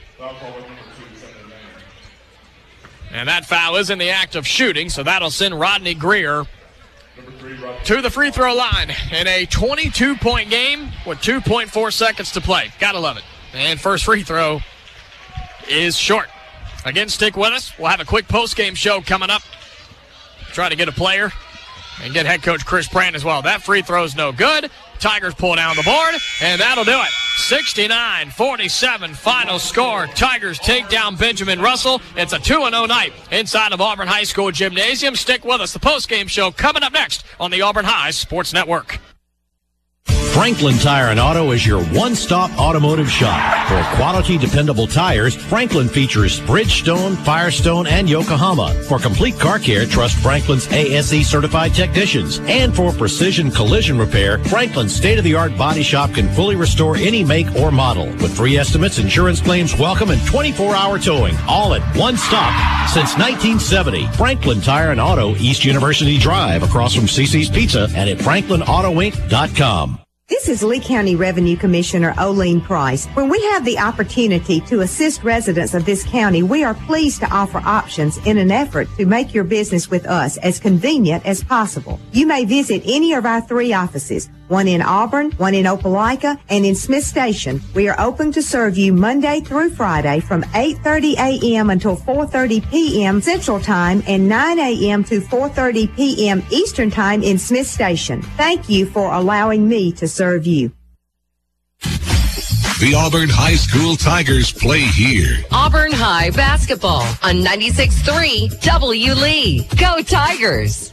And that foul is in the act of shooting, so that'll send Rodney Greer to the free throw line in a twenty-two point game with two point four seconds to play. Gotta love it. And first free throw is short. Again, stick with us. We'll have a quick post-game show coming up. Try to get a player and get head coach Chris Brandt as well. That free throw's no good. Tigers pull down the board, and that'll do it. sixty-nine forty-seven final score. Tigers take down Benjamin Russell. It's a two and oh night inside of Auburn High School Gymnasium. Stick with us. The postgame show coming up next on the Auburn High Sports Network. Franklin Tire and Auto is your one-stop automotive shop. For quality, dependable tires, Franklin features Bridgestone, Firestone, and Yokohama. For complete car care, trust Franklin's A S E certified technicians. And for precision collision repair, Franklin's state-of-the-art body shop can fully restore any make or model. With free estimates, insurance claims welcome, and twenty-four hour towing, all at one stop. Since nineteen seventy, Franklin Tire and Auto, East University Drive, across from C C's Pizza, and at franklin auto inc dot com. This is Lee County Revenue Commissioner Olene Price. When we have the opportunity to assist residents of this county, we are pleased to offer options in an effort to make your business with us as convenient as possible. You may visit any of our three offices. one in Auburn, one in Opelika, and in Smith Station. We are open to serve you Monday through Friday from eight thirty a.m. until four thirty p.m. Central Time and nine a.m. to four thirty p.m. Eastern Time in Smith Station. Thank you for allowing me to serve you. The Auburn High School Tigers play here. Auburn High basketball on ninety-six point three W Lee. Go Tigers!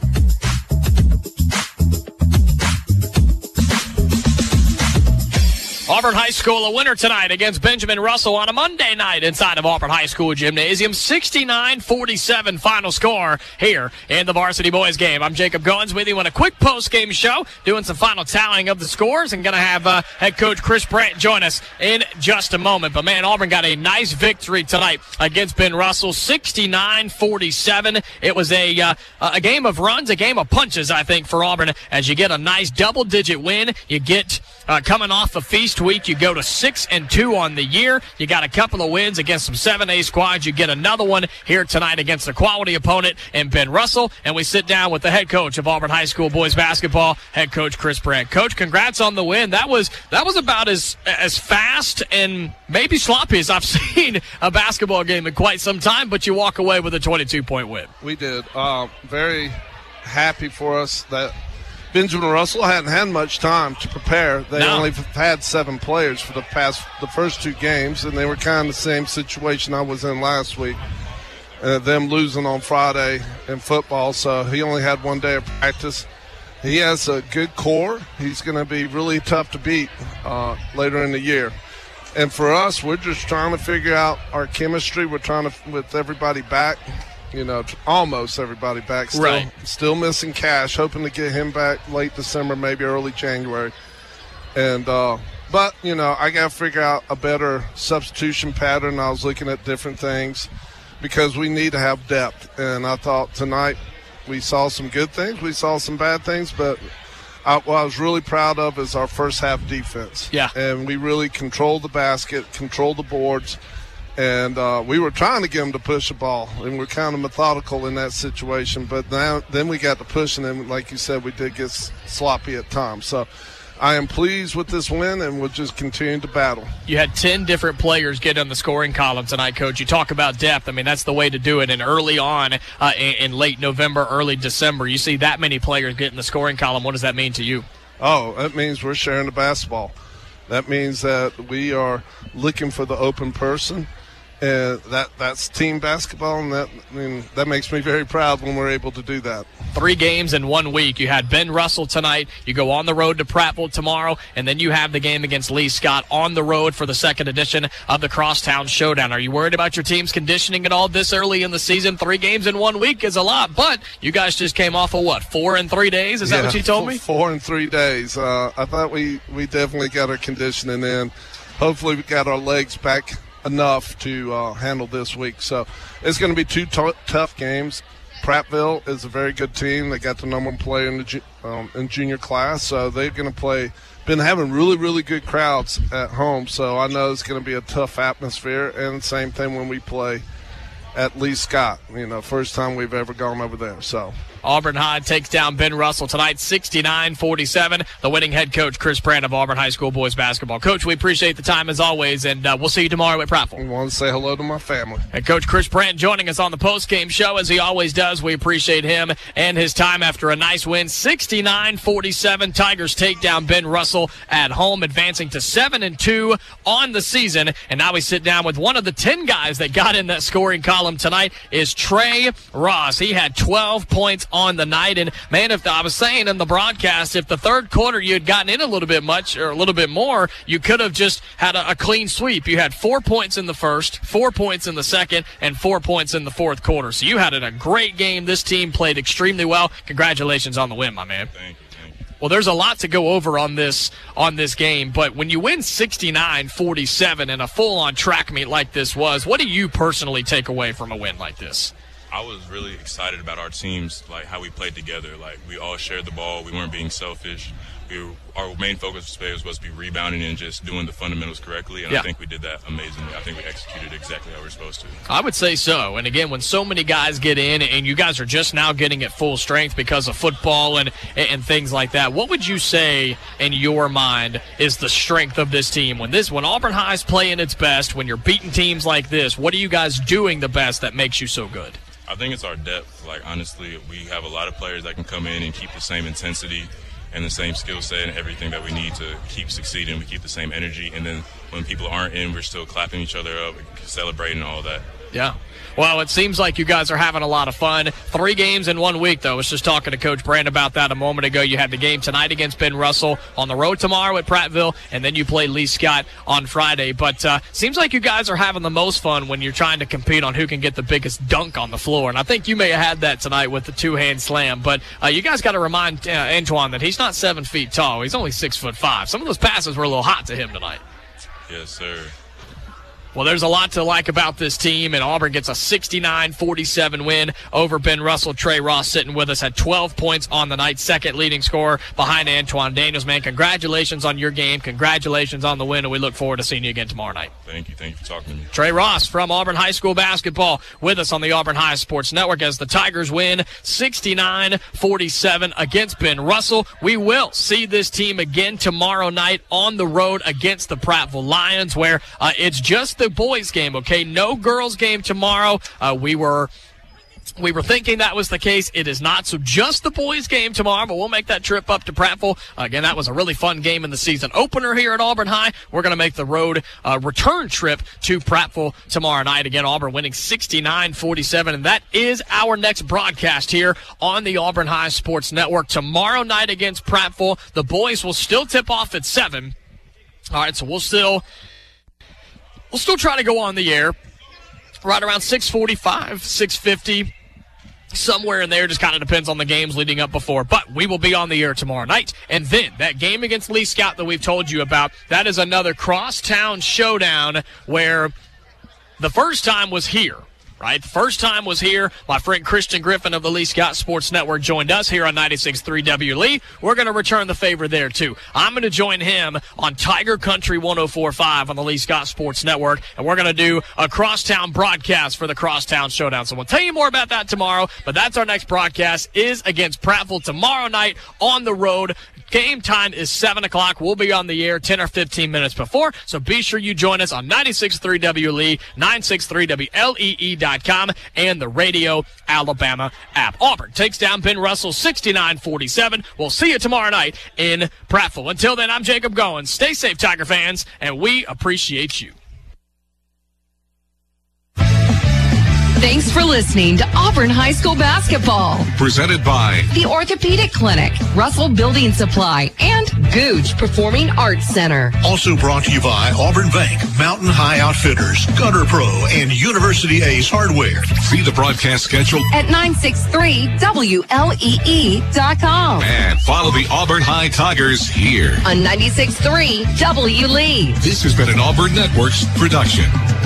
Auburn High School a winner tonight against Benjamin Russell on a Monday night inside of Auburn High School Gymnasium. sixty-nine forty-seven final score here in the Varsity Boys game. I'm Jacob Goins with you on a quick post-game show, doing some final tallying of the scores, and going to have uh, head coach Chris Brandt join us in just a moment. But, man, Auburn got a nice victory tonight against Ben Russell, sixty-nine forty-seven. It was a, uh, a game of runs, a game of punches, I think, for Auburn, as you get a nice double-digit win. You get uh, coming off a feast week, you go to six and two on the year. You got a couple of wins against some seven A squads. You get another one here tonight against a quality opponent in Ben Russell. And we sit down with the head coach of Auburn High School boys basketball, head coach Chris Brandt. Coach, congrats on the win. That was that was about as as fast and maybe sloppy as I've seen a basketball game in quite some time. But you walk away with a twenty-two point win. We did. Uh, very happy for us that Benjamin Russell hadn't had much time to prepare. They no. only had seven players for the past, the first two games, and they were kind of the same situation I was in last week. Uh, them losing on Friday in football, so he only had one day of practice. He has a good core. He's going to be really tough to beat uh, later in the year. And for us, we're just trying to figure out our chemistry. We're trying to, with everybody back. You know, almost everybody back. Still, right. Still missing Cash. Hoping to get him back late December, maybe early January. And uh, but you know, I got to figure out a better substitution pattern. I was looking at different things because we need to have depth. And I thought tonight we saw some good things. We saw some bad things, but I, what I was really proud of is our first half defense. Yeah. And we really controlled the basket, controlled the boards. And uh, we were trying to get them to push the ball, and we're kind of methodical in that situation. But now, then we got to pushing, and like you said, we did get s- sloppy at times. So I am pleased with this win, and we'll just continue to battle. You had ten different players get on the scoring column tonight, Coach. You talk about depth. I mean, that's the way to do it. And early on uh, in, in late November, early December, you see that many players get in the scoring column. What does that mean to you? Oh, that means we're sharing the basketball. That means that we are looking for the open person. And that that's team basketball, and that I mean, that makes me very proud when we're able to do that. Three games in one week. You had Ben Russell tonight. You go on the road to Prattville tomorrow, and then you have the game against Lee Scott on the road for the second edition of the Crosstown Showdown. Are you worried about your team's conditioning at all this early in the season? Three games in one week is a lot, but you guys just came off of what, four in three days? Is yeah, that what you told me? Four in three days. Uh, I thought we, we definitely got our conditioning in. Hopefully we got our legs back enough to uh, handle this week. So it's going to be two t- tough games. Prattville is a very good team. They got the number one player in the ju- um, in junior class, so they're going to play. Been having really, really good crowds at home, so I know it's going to be a tough atmosphere. And same thing when we play at Lee Scott. You know, first time we've ever gone over there. So Auburn High takes down Ben Russell tonight, sixty-nine forty-seven. The winning head coach, Chris Brandt of Auburn High School boys basketball. Coach, we appreciate the time as always, and uh, we'll see you tomorrow at Prattville. I want to say hello to my family. And Coach Chris Brandt joining us on the post-game show, as he always does. We appreciate him and his time after a nice win, sixty-nine forty-seven. Tigers take down Ben Russell at home, advancing to seven and two on the season. And now we sit down with one of the ten guys that got in that scoring column tonight is Trey Ross. He had twelve points on the night, and man, if the, I was saying in the broadcast, if the third quarter you had gotten in a little bit much or a little bit more, you could have just had a, a clean sweep. You had four points in the first, four points in the second, and four points in the fourth quarter. So you had a great game. This team played extremely well. Congratulations on the win, my man. Thank you. Well, there's a lot to go over on this on this game, but when you win sixty-nine forty-seven in a full-on track meet like this was, what do you personally take away from a win like this? I was really excited about our teams, like how we played together. Like we all shared the ball. We weren't being selfish. We were, our main focus was supposed to be rebounding and just doing the fundamentals correctly, and yeah. I think we did that amazingly. I think we executed exactly how we were supposed to. I would say so. And again, when so many guys get in, and you guys are just now getting at full strength because of football and and things like that, what would you say in your mind is the strength of this team when this when Auburn High's playing its best? When you're beating teams like this, what are you guys doing the best that makes you so good? I think it's our depth. Like honestly, we have a lot of players that can come in and keep the same intensity and the same skill set and everything that we need to keep succeeding. We keep the same energy, and then when people aren't in, we're still clapping each other up, celebrating all that. Yeah. Well, it seems like you guys are having a lot of fun. Three games in one week, though. I was just talking to Coach Brand about that a moment ago. You had the game tonight against Ben Russell, on the road tomorrow at Prattville, and then you play Lee Scott on Friday. But uh seems like you guys are having the most fun when you're trying to compete on who can get the biggest dunk on the floor. And I think you may have had that tonight with the two-hand slam. But uh, you guys got to remind uh, Antoine that he's not seven feet tall. He's only six foot five. Some of those passes were a little hot to him tonight. Yes, sir. Well, there's a lot to like about this team, and Auburn gets a sixty-nine forty-seven win over Ben Russell. Trey Ross sitting with us had twelve points on the night, second leading scorer behind Antoine Daniels. Man, congratulations on your game. Congratulations on the win, and we look forward to seeing you again tomorrow night. Thank you. Thank you for talking to me. Trey Ross from Auburn High School basketball with us on the Auburn High Sports Network as the Tigers win sixty-nine forty-seven against Ben Russell. We will see this team again tomorrow night on the road against the Prattville Lions, where uh, it's just the boys game, okay? No girls game tomorrow. Uh, we were we were thinking that was the case. It is not. So just the boys game tomorrow, but we'll make that trip up to Prattville. Uh, again, that was a really fun game in the season opener here at Auburn High. We're going to make the road uh, return trip to Prattville tomorrow night. Again, Auburn winning sixty-nine forty-seven, and that is our next broadcast here on the Auburn High Sports Network. Tomorrow night against Prattville, the boys will still tip off at seven. All right, so we'll still... We'll still try to go on the air right around six forty-five, six fifty, somewhere in there. Just kind of depends on the games leading up before. But we will be on the air tomorrow night. And then that game against Lee Scott that we've told you about, that is another crosstown showdown where the first time was here. Right, the first time was here. My friend Christian Griffin of the Lee Scott Sports Network joined us here on ninety-six point three W Lee. We're going to return the favor there, too. I'm going to join him on Tiger Country one oh four point five on the Lee Scott Sports Network, and we're going to do a crosstown broadcast for the Crosstown Showdown. So we'll tell you more about that tomorrow, but that's our next broadcast is against Prattville tomorrow night on the road. Game time is seven o'clock. We'll be on the air ten or fifteen minutes before, so be sure you join us on ninety-six point three W Lee, nine sixty-three W L E E dot com, and the Radio Alabama app. Auburn takes down Ben Russell sixty-nine forty-seven. We'll see you tomorrow night in Prattville. Until then, I'm Jacob Goins. Stay safe, Tiger fans, and we appreciate you. Thanks for listening to Auburn High School Basketball. Presented by The Orthopedic Clinic, Russell Building Supply, and Gooch Performing Arts Center. Also brought to you by Auburn Bank, Mountain High Outfitters, Gutter Pro, and University Ace Hardware. See the broadcast schedule at nine sixty-three W L E E dot com. And follow the Auburn High Tigers here on ninety-six point three W Lee. This has been an Auburn Networks production.